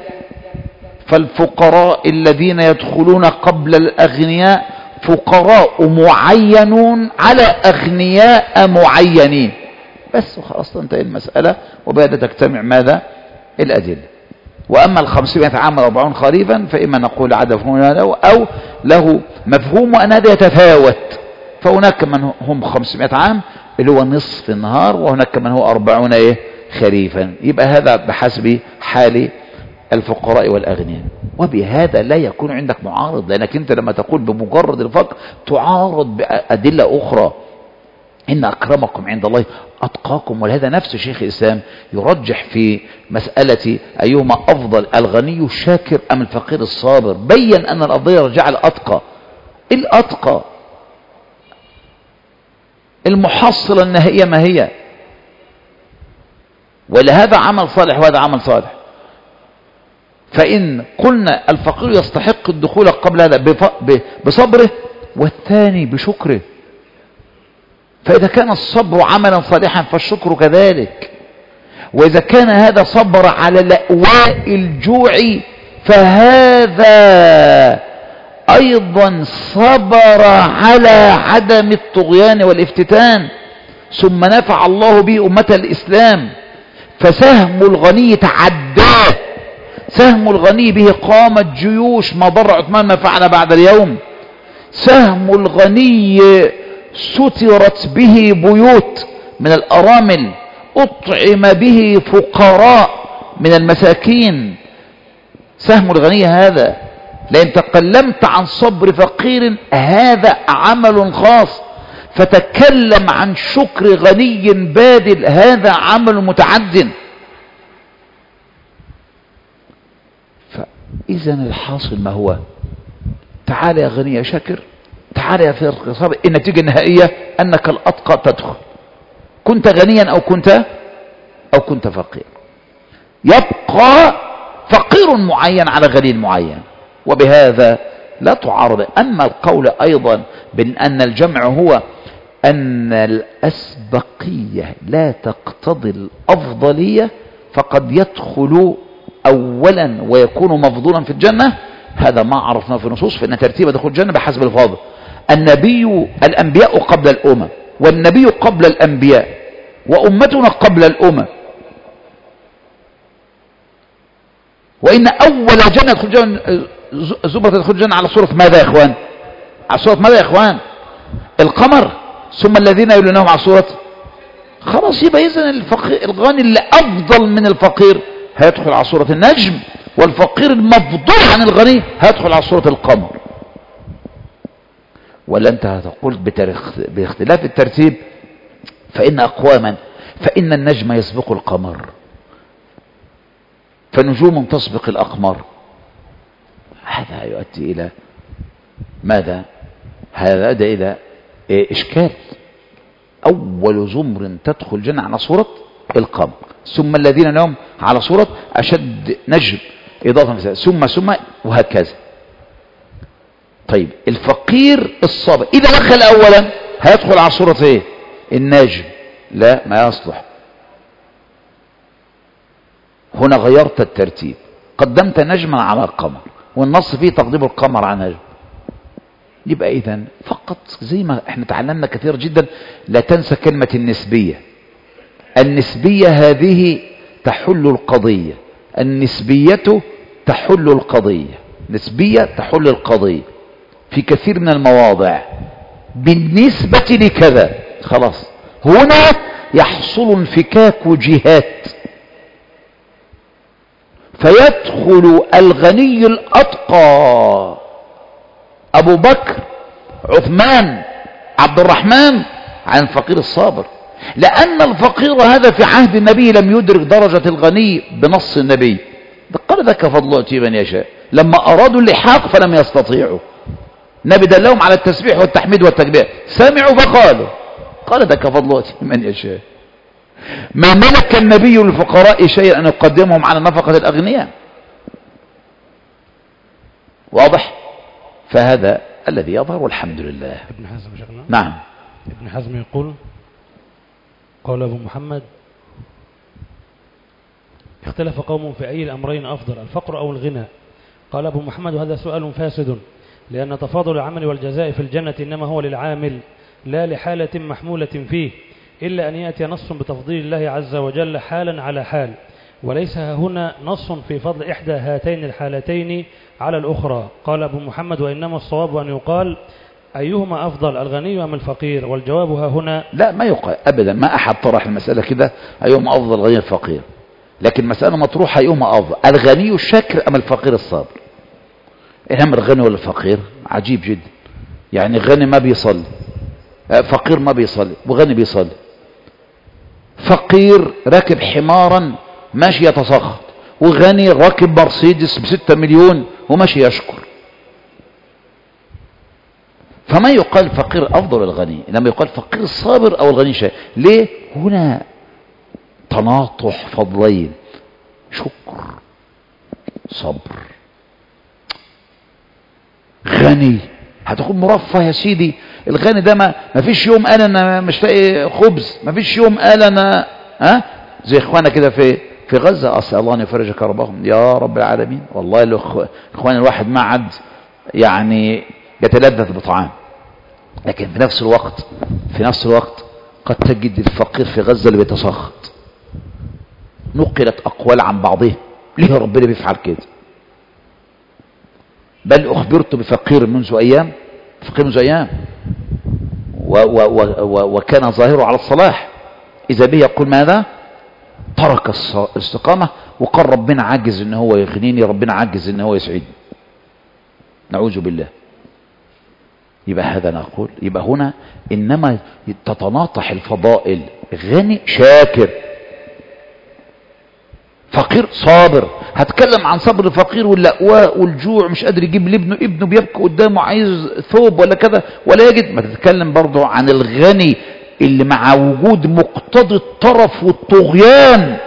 فالفقراء الذين يدخلون قبل الأغنياء فقراء معينون على أغنياء معينين بس، وخلاص تنتهي المسألة، وبهذا تجتمع ماذا؟ الأدلة. وأما الخمسمائة عام وأربعون خريفا فإما نقول عدد مفهوم له أو له مفهوم وأن هذا يتفاوت. فهناك من هم خمسمائة عام اللي هو نصف النهار، وهناك من هو أربعون إيه خريفا. يبقى هذا بحسب حال الفقراء والأغنياء. وبهذا لا يكون عندك معارض، لأنك أنت لما تقول بمجرد الفقر تعارض بأدلة أخرى. إن أكرمكم عند الله أتقاكم. ولهذا نفس شيخ الإسلام يرجح في مسألة أيهما أفضل، الغني الشاكر أم الفقير الصابر. بين أن الأفضلية رجع الأتقى. الأتقى المحصلة النهائية ما هي؟ ولهذا عمل صالح وهذا عمل صالح. فإن قلنا الفقير يستحق الدخول قبل هذا بصبره، والثاني بشكره. فإذا كان الصبر عملا صالحا فالشكر كذلك. وإذا كان هذا صبر على لأواء الجوع فهذا أيضا صبر على عدم الطغيان والافتتان، ثم نفع الله به أمة الإسلام. فسهم الغني تعداه، سهم الغني به قامت جيوش، ما ضر عثمان ما فعل بعد اليوم. سهم الغني سترت به بيوت من الأرامل، أطعم به فقراء من المساكين. سهم الغني هذا. لأن تكلمت عن صبر فقير هذا عمل خاص، فتكلم عن شكر غني بادل هذا عمل متعد. فإذا الحاصل ما هو؟ تعال يا غني يا شاكر، تعال يا فقير صابر. النتيجة النهائية أنك الأتقى تدخل، كنت غنيا أو كنت أو كنت فقير. يبقى فقير معين على غني معين، وبهذا لا تعارض. أما القول أيضا بأن الجمع هو أن الأسبقية لا تقتضي الأفضلية، فقد يدخل أولا ويكون مفضولا في الجنة، هذا ما عرفناه في النصوص. فإن ترتيب دخول الجنة بحسب الفاضل. النبي الأنبياء قبل الأمم، والنبي قبل الأنبياء، وأمتنا قبل الأمم. وإن أول جنة يدخل الجنة زبرة تدخل الجنة على صورة ماذا يا إخوان؟ على صورة ماذا يا إخوان؟ القمر. ثم الذين يلونهم على صورة، خلاص يبقى إذن الفقير الغني اللي أفضل من الفقير هيدخل على صورة النجم، والفقير المفضول عن الغني هيدخل على صورة القمر. ولا أنت هتقول باختلاف الترتيب؟ فإن أقواما فإن النجم يسبق القمر، فنجوم تسبق الأقمار. هذا يؤدي إلى ماذا؟ هذا يؤدي إلى إشكال. أول زمر تدخل الجنة على صورة القمر، ثم الذين لهم على صورة أشد نجم إضافة، ثم ثم وهكذا. طيب الفقير الصابر إذا دخل أولا هيدخل على صورة إيه؟ الناجم؟ لا، ما يصلح. هنا غيرت الترتيب، قدمت نجما على القمر، والنص فيه تقديم القمر على نجم. يبقى إذن فقط زي ما احنا تعلمنا كثير جدا، لا تنسى كلمة النسبية. النسبية هذه تحل القضية، النسبية تحل القضية، نسبية تحل القضية في كثير من المواضع بالنسبة لكذا. خلاص هنا يحصل انفكاك جهات، فيدخل الغني الأتقى أبو بكر عثمان عبد الرحمن عن الفقير الصابر، لأن الفقير هذا في عهد النبي لم يدرك درجة الغني بنص النبي. قال ذاك فضل يؤتيه من يشاء، لما أرادوا اللحاق فلم يستطيعوا، النبي دلهم على التسبيح والتحميد والتكبير، سمعوا فقالوا، قال ذاك فضل يؤتيه من يشاء. ما ملك النبي للفقراء شيئا أن يقدمهم على نفقة الأغنياء. واضح؟ فهذا الذي يظهر والحمد لله. ابن حزم شيخنا. نعم. ابن حزم يقول: قال أبو محمد: اختلف قوم في أي الأمرين أفضل، الفقر أو الغنى؟ قال أبو محمد: هذا سؤال فاسد، لأن تفاضل العمل والجزاء في الجنة إنما هو للعامل لا لحالة محمولة فيه، إلا أن يأتي نص بتفضيل الله عز وجل حالا على حال، وليس هنا نص في فضل إحدى هاتين الحالتين على الأخرى. قال أبو محمد: وإنما الصواب أن يقال أيهما أفضل، الغني أم الفقير؟ والجواب ها هنا لا، ما يقال أبدا، ما أحد طرح المسألة كده أيهما أفضل الغني الفقير، لكن مسألة مطروحة أيهما أفضل، الغني الشاكر أم الفقير الصابر؟ إنما الغني ولا الفقير؟ عجيب جدا. يعني غني ما بيصلي، فقير ما بيصلي، وغني بيصلي. فقير راكب حمارا ماشي يتسخط، وغني راكب مرسيدس بستة مليون وماشي يشكر. فما يقال فقير أفضل الغني، لما يقال فقير الصابر أو الغني شيء. ليه؟ هنا تناطح فضلين، شكر صبر. غني هتكون مرفه يا سيدي، الغني ده ما فيش يوم قال انا مش لاقي خبز، ما فيش يوم قال انا ها زي اخوانا كده في في غزه، اسال الله ان يفرج كربهم يا رب العالمين. والله الاخوان الواحد ما عد يعني يتلذذ بطعام، لكن في نفس الوقت في نفس الوقت قد تجد الفقير في غزه اللي بيتسخط. نقلت اقوال عن بعضهم، ليه ربنا بيفعل كده؟ بل أخبرت بفقير منذ أيام، فقير منذ أيام و و و وكان ظاهره على الصلاح، إذا به يقول ماذا؟ ترك الاستقامة وقال ربنا عجز إن هو يغنيني، ربنا عجز إن هو يسعدني، نعوذ بالله. يبقى هذا نقول، يبقى هنا إنما تتناطح الفضائل، غني شاكر، فقير صابر. هتكلم عن صبر الفقير واللأواء والجوع، مش قادر يجيب لابنه، ابنه بيبكي قدامه عايز ثوب ولا كذا ولا يجد. ما تتكلم برضه عن الغني اللي مع وجود مقتضى الطرف والطغيان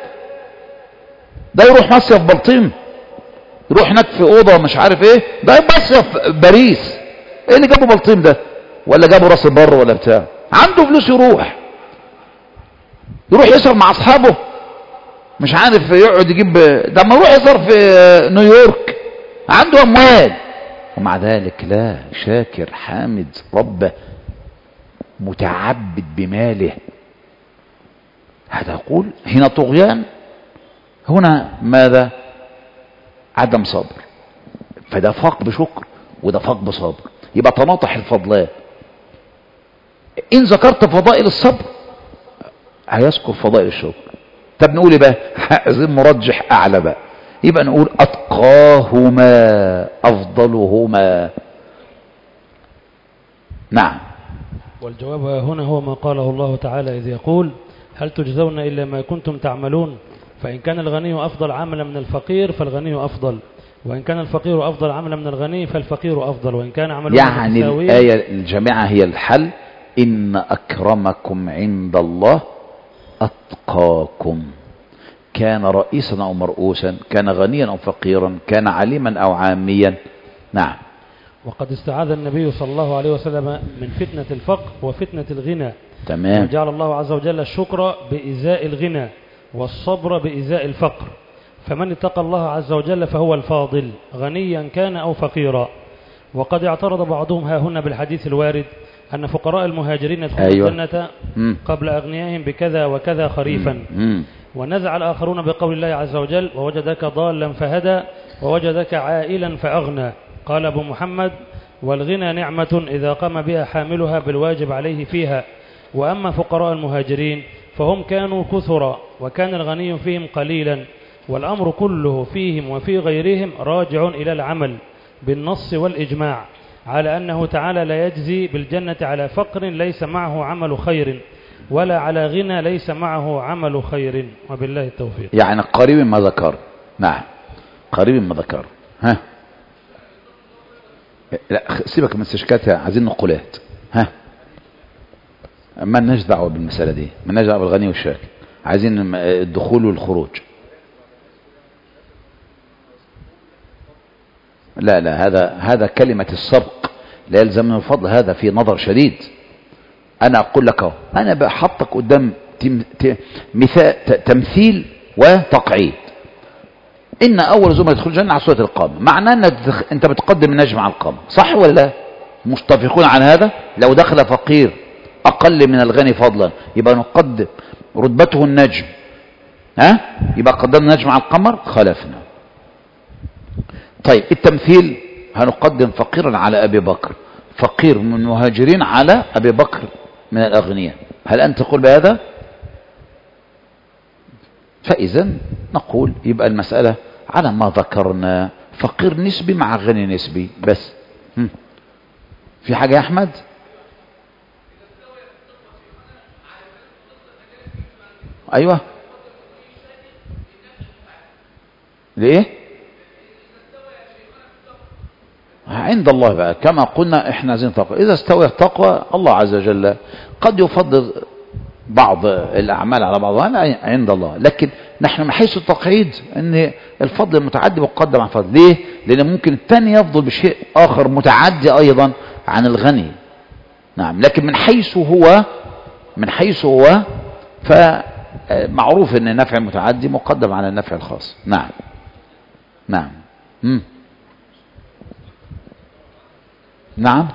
ده يروح مصيف بلطيم، يروح هناك في اوضه مش عارف ايه، ده مصيف باريس. ايه اللي جابه بلطيم ده؟ ولا جابه راس البر ولا بتاع؟ عنده فلوس يروح يروح يسهر مع اصحابه، مش عارف يقعد يجيب، ده ما يروح يصرف في نيويورك، عنده اموال، ومع ذلك لا، شاكر حامد ربه متعبد بماله. هذا يقول هنا طغيان، هنا ماذا؟ عدم صبر. فده فاق بشكر وده فاق بصبر، يبقى تناطح الفضلان. ان ذكرت فضائل الصبر هيذكر فضائل الشكر. طب نقول ايه بقى؟ عايزين مرجح اعلى بقى، يبقى نقول اتقاهما افضلهما. نعم. والجواب هنا هو ما قاله الله تعالى إذ يقول هل تجزون إلا ما كنتم تعملون، فإن كان الغني أفضل عملا من الفقير فالغني أفضل، وإن كان الفقير أفضل عملا من الغني فالفقير أفضل، وإن كان عمله يعني الآية الجامعة هي الحل: إن أكرمكم عند الله أتقاكم. كان رئيسا أو مرؤوسا، كان غنيا أو فقيرا، كان عليما أو عاميا. نعم. وقد استعاذ النبي صلى الله عليه وسلم من فتنة الفقر وفتنة الغنى. تمام. وجعل الله عز وجل الشكر بإزاء الغنى والصبر بإزاء الفقر، فمن اتقى الله عز وجل فهو الفاضل غنيا كان أو فقيرا. وقد اعترض بعضهم ها هنا بالحديث الوارد أن فقراء المهاجرين يدخلون أيوة. الجنة قبل أغنيائهم بكذا وكذا خريفا. مم. ونزع الآخرون بقول الله عز وجل ووجدك ضالا فهدى ووجدك عائلا فأغنى. قال أبو محمد والغنى نعمة إذا قام بها حاملها بالواجب عليه فيها، وأما فقراء المهاجرين فهم كانوا كثرا وكان الغني فيهم قليلا، والأمر كله فيهم وفي غيرهم راجع إلى العمل بالنص والإجماع على أنه تعالى لا يجزي بالجنة على فقر ليس معه عمل خير ولا على غنى ليس معه عمل خير. وبالله التوفيق. يعني قريب ما ذكر. نعم قريب ما ذكر. ها لا سيبك من استشكاتها، عايزين نقولات. ها ما لناش دعوه بالمساله دي، ما لناش دعوه بالغني والشاكر، عايزين الدخول والخروج. لا لا هذا هذا كلمه السبق لا يلزم من الفضل، هذا في نظر شديد. انا اقول لك اهو، انا بحطك قدام مثال تمثيل وتقعيد. إن أول زمرة يدخل الجنة على سورة القامة، معناه أن أنت بتقدم النجم على القامة، صح ولا لا؟ متفقون على هذا؟ لو دخل فقير أقل من الغني فضلا يبقى نقدم رتبته النجم، ها؟ يبقى قدمنا النجم على القمر، خالفنا. طيب التمثيل هنقدم فقيرا على أبي بكر، فقير من المهاجرين على أبي بكر من الأغنياء، هل أنت تقول بهذا؟ فإذا نقول يبقى المسألة على ما ذكرنا، فقير نسبي مع غني نسبي بس. هم. في حاجة يا أحمد؟ أيوة ليه؟ عند الله بقى كما قلنا احنا عايزين تقوى. إذا استوى التقوى الله عز وجل قد يفضل بعض الأعمال على بعضها عند الله، لكن نحن من حيث التقعيد أن الفضل المتعدي مقدم عن الفضل. ليه؟ لأن ممكن الثاني يفضل بشيء آخر متعدي أيضا عن الغني. نعم لكن من حيث هو من حيث هو فمعروف أن النفع المتعدي مقدم على النفع الخاص. نعم نعم مم. نعم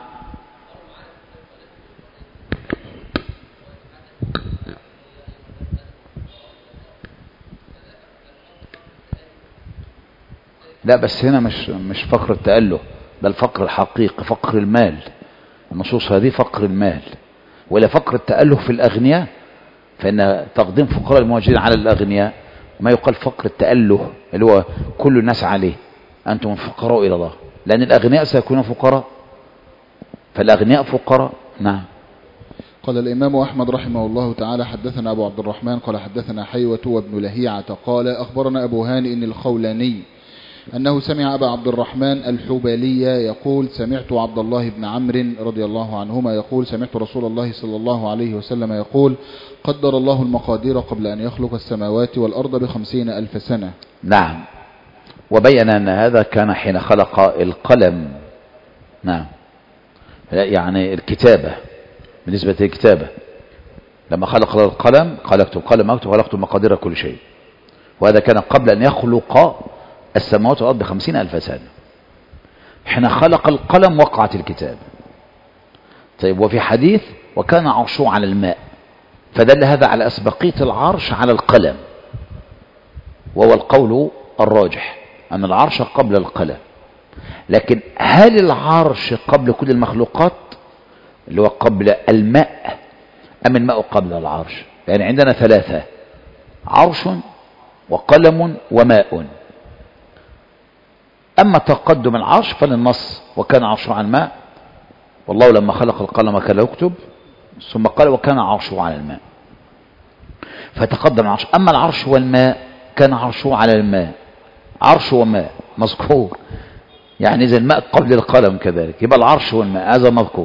لا بس هنا مش مش فقر التأله، ده الفقر الحقيقي، فقر المال. النصوص هذه فقر المال، ولا فقر التأله في الأغنياء، فإن تقديم فقراء المهاجرين على الأغنياء ما يقال فقر التأله اللي هو كل الناس عليه، أنتم فقراء إلى الله، لأن الأغنياء سيكونون فقراء، فالأغنياء فقراء. نعم. قال الإمام أحمد رحمه الله تعالى حدثنا أبو عبد الرحمن قال حدثنا حيوة وابن لهيعة قال أخبرنا أبو هانئ الخولاني أنه سمع أبا عبد الرحمن الحبالي يقول سمعت عبد الله بن عمرو رضي الله عنهما يقول سمعت رسول الله صلى الله عليه وسلم يقول قدر الله المقادير قبل أن يخلق السماوات والأرض بخمسين ألف سنة. نعم وبين أن هذا كان حين خلق القلم. نعم يعني الكتابة، بالنسبة للكتابة لما خلق القلم قال اكتب، قال ما اكتب، خلقت المقادير كل شيء، وهذا كان قبل أن يخلق السماوات والأرض بخمسين ألف سنة. حين خلق القلم وقعت الكتاب. طيب وفي حديث وكان عرشه على الماء، فدل هذا على أسبقية العرش على القلم، وهو القول الراجح أن العرش قبل القلم. لكن هل العرش قبل كل المخلوقات اللي هو قبل الماء أم الماء قبل العرش؟ يعني عندنا ثلاثة: عرش وقلم وماء. أما تقدم العرش فللنص وكان عرشه على الماء والله لما خلق القلم كان يكتب، ثم قال وكان عرشه على الماء، فتقدم العرش. أما العرش والماء كان عرشه على الماء، عرش وماء مذكور، يعني إذا الماء قبل القلم كذلك، يبقى العرش والماء هذا مذكور.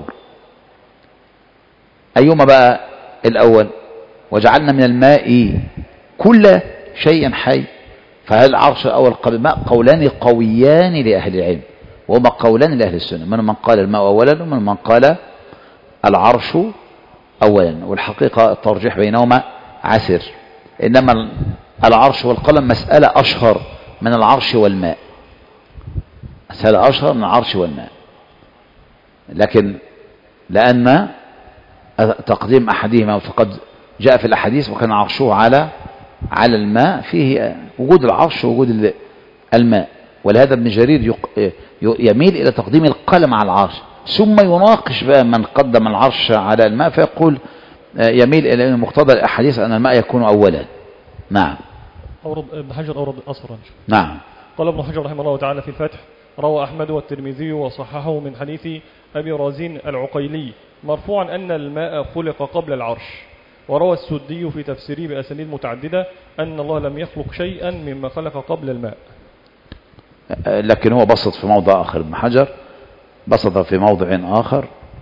أيهما بقى الأول؟ وجعلنا من الماء كل شيء حي، فهل العرش الأول قبل الماء؟ قولان قويان لأهل العلم، وهما قولان لأهل السنة، من من قال الماء أولا ومن من قال العرش أولا، والحقيقة الترجيح بينهما عسر، إنما العرش والقلم مسألة أشهر من العرش والماء، مسألة أشهر من العرش والماء، لكن لأن تقديم أحدهما فقد جاء في الأحاديث وكان عرشه على على الماء، فيه وجود العرش ووجود الماء، ولهذا ابن جرير يميل إلى تقديم القلم على العرش، ثم يناقش بقى من قدم العرش على الماء، فيقول يميل إلى مقتضى الأحاديث أن الماء يكون أولا. نعم. أورد ابن حجر أورد أصلا. نعم. قال ابن حجر رحمه الله تعالى في الفتح: روى أحمد والترمذي وصححه من حديث أبي رازين العقيلي مرفوعا أن الماء خلق قبل العرش، وروى السدي في تفسيره بأسانيد متعددة أن الله لم يخلق شيئا مما خلق قبل الماء. لكن هو بسط في موضع آخر، ابن حجر بسط في موضع آخر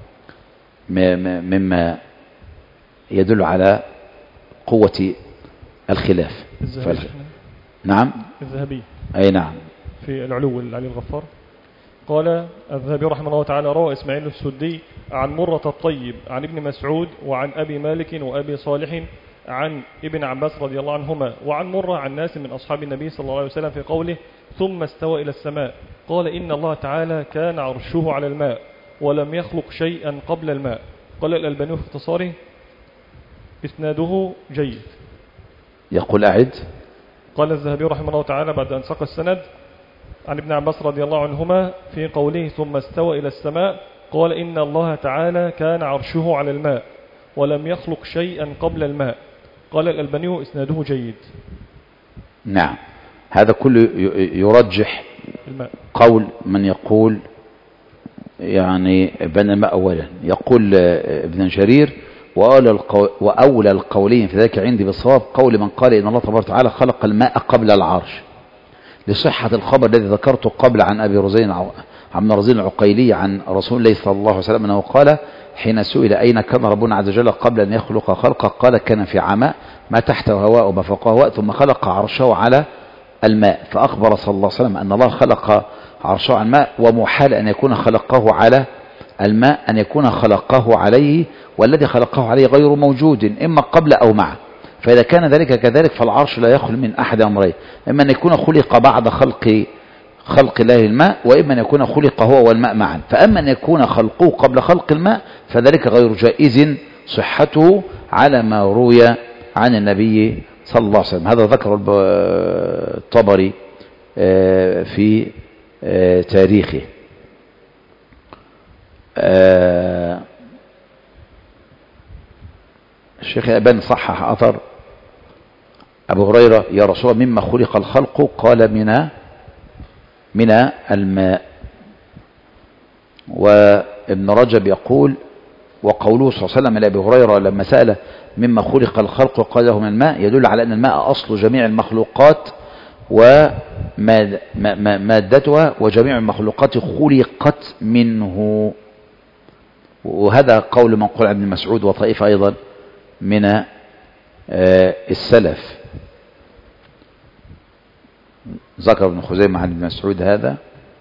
مما يدل على قوة الخلاف. الذهبي. نعم. الذهبي. أي نعم. في العلو العلي الغفار. قال الذهبي رحمه الله تعالى: روى إسماعيل السدي عن مرة الطيب عن ابن مسعود وعن أبي مالك وأبي صالح عن ابن عباس رضي الله عنهما وعن مرة عن ناس من أصحاب النبي صلى الله عليه وسلم في قوله: ثم استوى إلى السماء، قال إن الله تعالى كان عرشه على الماء ولم يخلق شيئا قبل الماء. قال الألباني في اختصاره: إسناده جيد. يقول أعد. قال الذهبي رحمه الله تعالى بعد أن ساق السند عن ابن عباس رضي الله عنهما في قوله: ثم استوى إلى السماء، قال إن الله تعالى كان عرشه على الماء ولم يخلق شيئا قبل الماء. قال الألباني: إسناده جيد. نعم. هذا كله يرجح الماء. قول من يقول يعني بنى الماء أولا، يقول ابن جرير: وأولى القولين في ذلك عندي بالصواب قول من قال إن الله تبارك وتعالى خلق الماء قبل العرش، لصحة الخبر الذي ذكرته قبل عن أبي رزين عن رزين العقيلي عن رسول الله صلى الله عليه وسلم أنه قال حين سئل أين كان ربنا عز وجل قبل أن يخلق خلقه، قال: كان في عماء ما تحته هواء وما فوقه هواء، ثم خلق عرشه على الماء. فأخبر صلى الله عليه وسلم أن الله خلق عرشه على الماء، ومحال أن يكون خلقه على الماء أن يكون خلقه عليه، والذي خلقه عليه غير موجود إما قبل أو معه. فإذا كان ذلك كذلك فالعرش لا يخلو من أحد أمرين: إما أن يكون خلق بعد خلق خلق الله الماء، وإما أن يكون خلق هو والماء معا. فأما أن يكون خلقه قبل خلق الماء فذلك غير جائز صحته على ما روي عن النبي صلى الله عليه وسلم. هذا ذكر الطبري في تاريخه. الشيخ الألباني صحح أثر أبو هريرة: يا رسول الله مما خلق الخلق؟ قال: من من الماء. وابن رجب يقول: وقوله صلى الله عليه وسلم لأبي هريرة لما سأل مما خلق الخلق قال له من الماء، يدل على أن الماء أصل جميع المخلوقات ومادتها، وجميع المخلوقات خلقت منه. وهذا قول منقول عن ابن مسعود وطائفة أيضا من السلف. ذكر ابن خزيمة عن ابن مسعود هذا،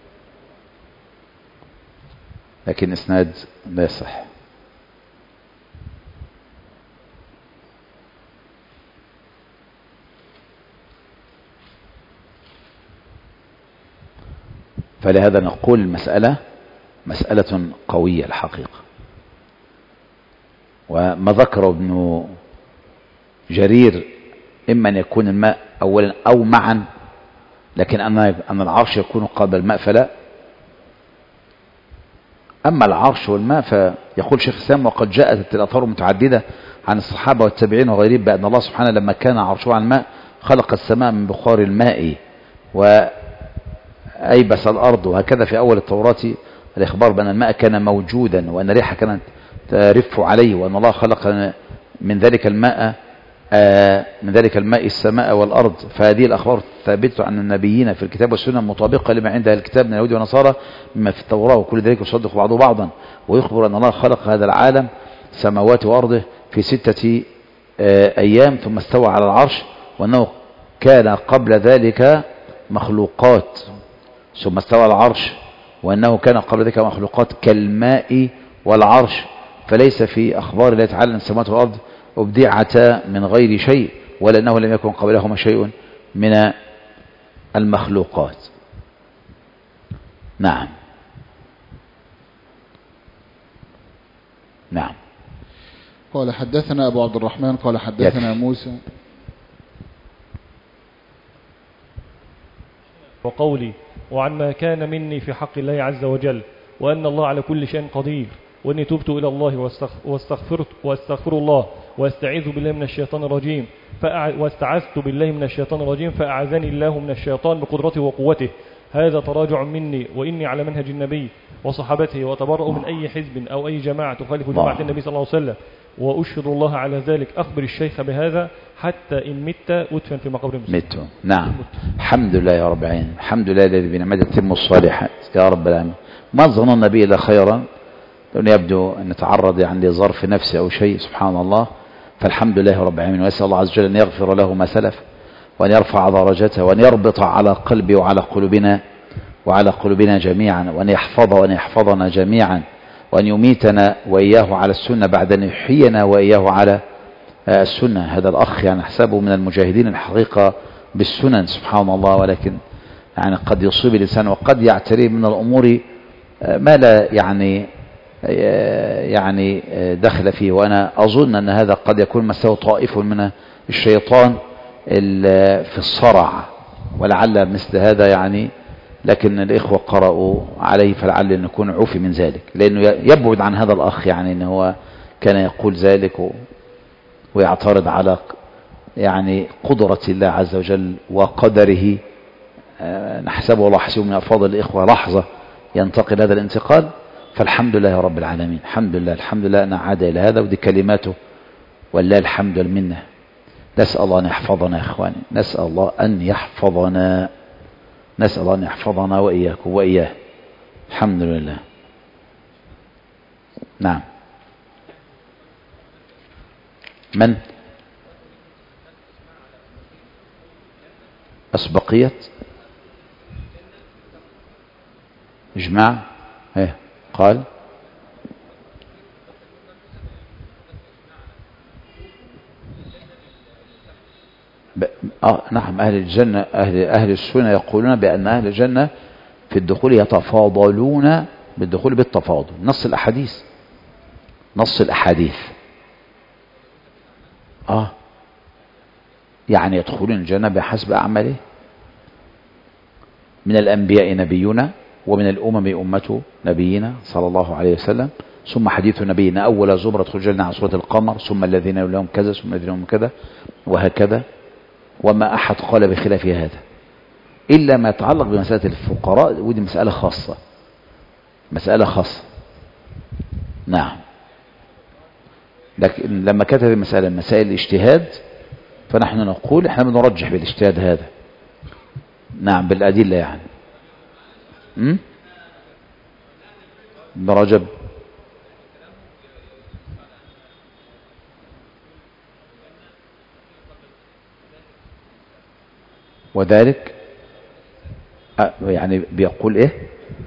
لكن إسناد لا يصح. فلهذا نقول المسألة مسألة قوية الحقيقة. وما ذكره ابن جرير إما أن يكون الماء أولا أو معا، لكن أن العرش يكون قبل الماء فلا. أما العرش والماء فيقول شيخ الإسلام: وقد جاءت الآثار متعددة عن الصحابة والتابعين وغيرهم بأن الله سبحانه لما كان عرشه على الماء خلق السماء من بخار الماء وأيبس الأرض، وهكذا في أول التوراة الإخبار بأن الماء كان موجودا وأن الريح كانت ترف عليه وأن الله خلق من ذلك الماء من ذلك الماء السماء والأرض. فهذه الأخبار ثابتة عن النبيين في الكتاب والسنة مطابقة لما عند الكتاب من اليهود والنصارى مما في التوراة، وكل ذلك يصدق بعضه بعضا، ويخبر أن الله خلق هذا العالم سماوات وأرضه في ستة أيام ثم استوى على العرش، وأنه كان قبل ذلك مخلوقات ثم استوى على العرش، وأنه كان قبل ذلك مخلوقات كالماء والعرش. فليس في أخبار الله تعالى أن السماوات والأرض أبدعتا من غير شيء، ولا أنه لم يكن قبلهما شيء من المخلوقات. نعم نعم. قال حدثنا أبو عبد الرحمن قال حدثنا يكفي. موسى. وقولي وعما كان مني في حق الله عز وجل، وأن الله على كل شيء قدير، وأني تبت إلى الله واستغفرت واستغفر الله واستعيذ بالله من الشيطان الرجيم فأع... واستعذت بالله من الشيطان الرجيم فأعاذني الله من الشيطان بقدرته وقوته. هذا تراجع مني، وإني على منهج النبي وصحابته، وتبرأ من أي حزب أو أي جماعة تخالف جماعة النبي صلى الله عليه وسلم، وأشهد الله على ذلك. أخبر الشيخ بهذا حتى إن مت أدفن في مقابر المسلمين. مت. نعم. الحمد لله يا رب العالمين، الحمد لله الذي بنعمته تتم الصالحات يا رب العالمين. ما ظن النبي إلا خيرا، لأنه يبدو أن نتعرض يعني لظرف نفسي أو شيء، سبحان الله. فالحمد لله رب العالمين، ويسأل الله عز وجل أن يغفر له ما سلف، وأن يرفع درجته، وأن يربط على قلبي وعلى قلوبنا وعلى قلوبنا جميعا، وأن يحفظ وأن يحفظنا جميعا، وأن يميتنا وإياه على السنة بعد أن يحيينا وإياه على السنة. هذا الأخ يعني أحسبه من المجاهدين الحقيقة بالسنن، سبحان الله. ولكن يعني قد يصيب الإنسان وقد يعتري من الأمور ما لا يعني يعني دخل فيه. وأنا أظن أن هذا قد يكون مساوي طائف من الشيطان في الصرع، ولعل مثل هذا يعني، لكن الإخوة قرأوا عليه فلعل أن يكون عوفي من ذلك، لأنه يبعد عن هذا الأخ يعني أنه هو كان يقول ذلك ويعترض على يعني قدرة الله عز وجل وقدره. نحسبه والله حسيب من أفاضل الإخوة لحظة ينتقل هذا الانتقال. فالحمد لله رب العالمين، الحمد لله الحمد لله أن عاد إلى هذا، ودي كلماته والله الحمد والمنة. نسأل الله أن يحفظنا يا إخواني، نسأل الله أن يحفظنا، نسأل الله أن يحفظنا وإياكم وإياه. الحمد لله. نعم. من أسبقية إجماع؟ ايه قال ب... آه نعم. أهل الجنة أهل, أهل السنة يقولون بأن أهل الجنة في الدخول يتفاضلون بالدخول بالتفاضل. نص الأحاديث، نص الأحاديث آه يعني يدخلون الجنة بحسب أعماله. من الأنبياء نبينا، ومن الأمم أمته نبينا صلى الله عليه وسلم، ثم حديث نبينا أول زمرة تدخل الجنة على سورة القمر، ثم الذين لهم كذا، ثم الذين لهم كذا، وهكذا. وما أحد قال بخلاف هذا إلا ما يتعلق بمسألة الفقراء، ودي مسألة خاصة، مسألة خاصة. نعم. لكن لما كتب المسألة مسائل الاجتهاد فنحن نقول احنا بنرجح بالاجتهاد هذا. نعم بالأدلة يعني. امم ابن رجب وذلك يعني بيقول ايه؟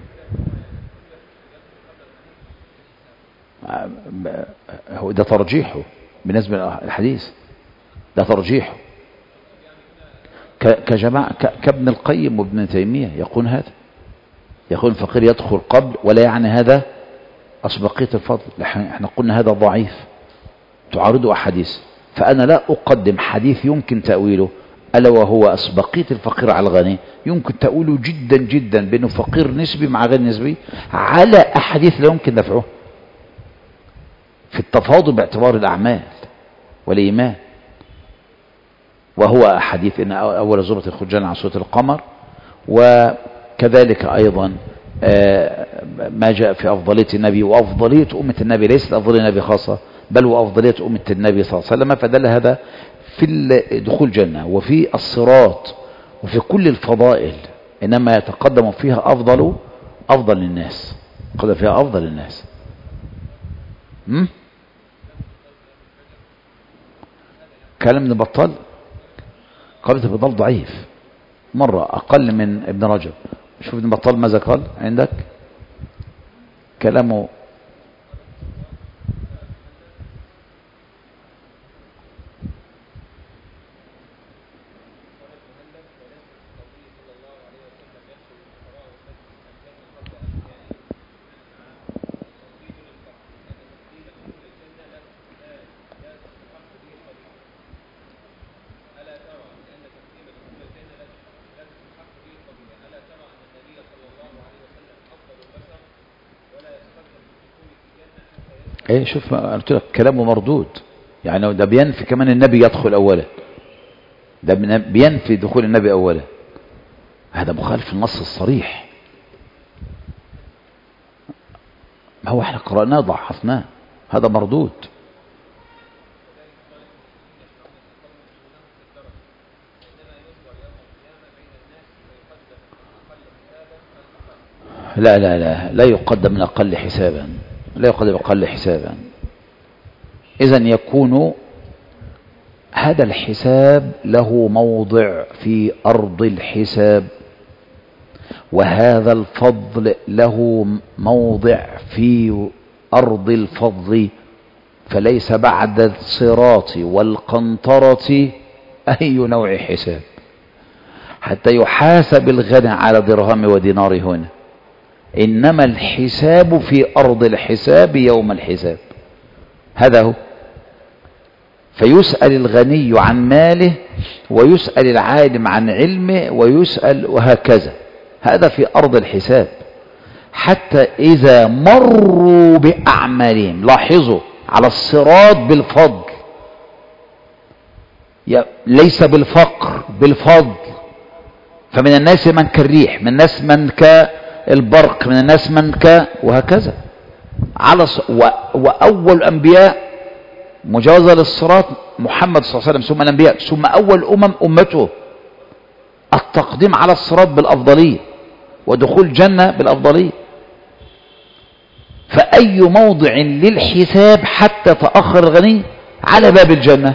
هو ده ترجيحه بالنسبة للحديث، ده ترجيحه كجماعة كابن القيم وابن تيمية يقول هذا، يقول الفقير يدخل قبل، ولا يعني هذا أسبقية الفضل. احنا قلنا هذا ضعيف تعارضه أحاديث، فأنا لا أقدم حديث يمكن تأويله ألا وهو أسبقية الفقير على الغني، يمكن تأويله جدا جدا بأنه فقير نسبي مع غير نسبي، على أحاديث لا يمكن دفعه في التفاضل باعتبار الأعمال والإيمان. وهو أحاديث إن أول زمرة تدخل الجنة على سورة القمر، وكذلك أيضا ما جاء في أفضلية النبي، وأفضلية أمة النبي ليست أفضلية النبي خاصة، بل وأفضلية أمة النبي صلى الله عليه وسلم. فدل هذا في دخول الجنة وفي الصراط وفي كل الفضائل، إنما يتقدم فيها أفضل أفضل الناس، يتقدم فيها أفضل الناس. م? كلام ابن بطال قال ابن بطال ضعيف مرة أقل من ابن رجب. شوف ابن بطال ماذا قال عندك كلامه. ايه شوف ما قلت لك كلامه مردود، يعني ده بينفي كمان النبي يدخل اولا، ده بينفي دخول النبي اولا، هذا مخالف النص الصريح. ما هو احنا قرأناه ضعفناه، هذا مردود. لا لا لا لا يقدم من أقل حسابا، لا يقدم أقل حسابا. إذن يكون هذا الحساب له موضع في أرض الحساب، وهذا الفضل له موضع في أرض الفضل، فليس بعد الصراط والقنطرة أي نوع حساب حتى يحاسب الغني على درهم ودينار هنا، إنما الحساب في أرض الحساب يوم الحساب. هذا هو. فيسأل الغني عن ماله، ويسأل العالم عن علمه، ويسأل وهكذا. هذا في أرض الحساب. حتى إذا مروا بأعمالهم، لاحظوا على الصراط بالفضل، ليس بالفقر، بالفضل. فمن الناس من كالريح، من الناس من كالبرق، من الناس من ك وهكذا على ص... و... وأول الأنبياء مجاوزة للصراط محمد صلى الله عليه وسلم، ثم الأنبياء، ثم أول أمم أمته. التقديم على الصراط بالأفضلية، ودخول الجنة بالأفضلية. فأي موضع للحساب حتى تأخر الغني على باب الجنة.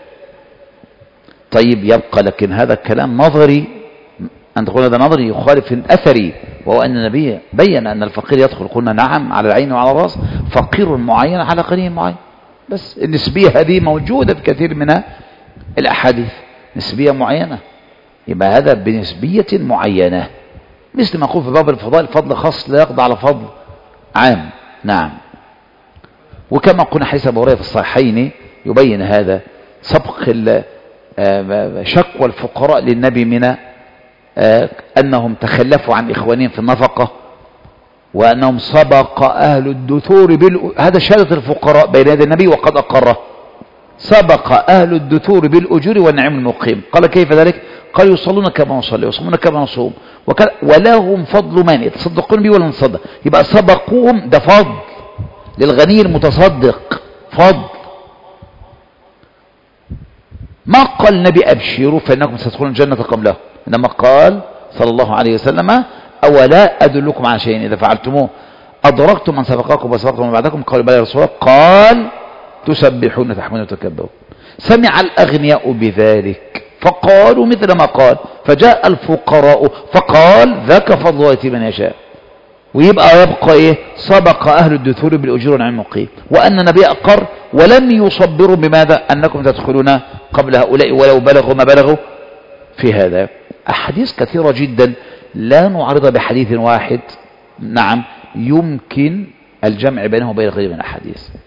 طيب يبقى لكن هذا الكلام نظري، أن تقول هذا نظري يخالف الأثري، وهو أن النبي بين أن الفقير يدخل. قلنا نعم على العين وعلى الرأس، فقير معين على غني معين. بس النسبية هذه موجودة في كثير من الأحاديث، نسبية معينة، يبقى هذا بنسبية معينة، مثل ما نقول في باب الفضائل فضل خاص لا يقضى على فضل عام. نعم. وكما قلنا حديث أبو هريرة في الصحيحين يبين هذا، سبق شكوى الفقراء للنبي من أنهم تخلفوا عن إخوانهم في النفقة، وأنهم سبق أهل الدثور بال... هذا شهادة الفقراء بين يدي النبي وقد أقره. سبق أهل الدثور بالأجور والنعيم المقيم. قال كيف ذلك؟ قال يصلون كما نصلي، ويصومون كما نصوم، وكان ولهم فضل مانع يتصدقون به ولا نصدق. يبقى سبقوهم، ده فضل للغني المتصدق، فضل. ما قال النبي أبشروا فإنكم ستدخلون الجنة قبله، إنما قال صلى الله عليه وسلم أولا أدلكم على شيء إذا فعلتموه أدركتم من سبقكم وسبقتم من بعدكم؟ قالوا بلى يا رسول الله. قال تسبحون تحمدون وتكبرون. سمع الأغنياء بذلك فقالوا مثل ما قال، فجاء الفقراء فقال ذاك فضل يأتي من يشاء. ويبقى يبقى إيه؟ سبق أهل الدثور بالأجور والنعيم المقيم، وأن النبي أقر ولم يصبروا بماذا؟ أنكم تدخلون قبل هؤلاء ولو بلغوا ما بلغوا في هذا. أحاديث كثيرة جدا لا نعرض بحديث واحد. نعم يمكن الجمع بينه وبين غير من الأحاديث.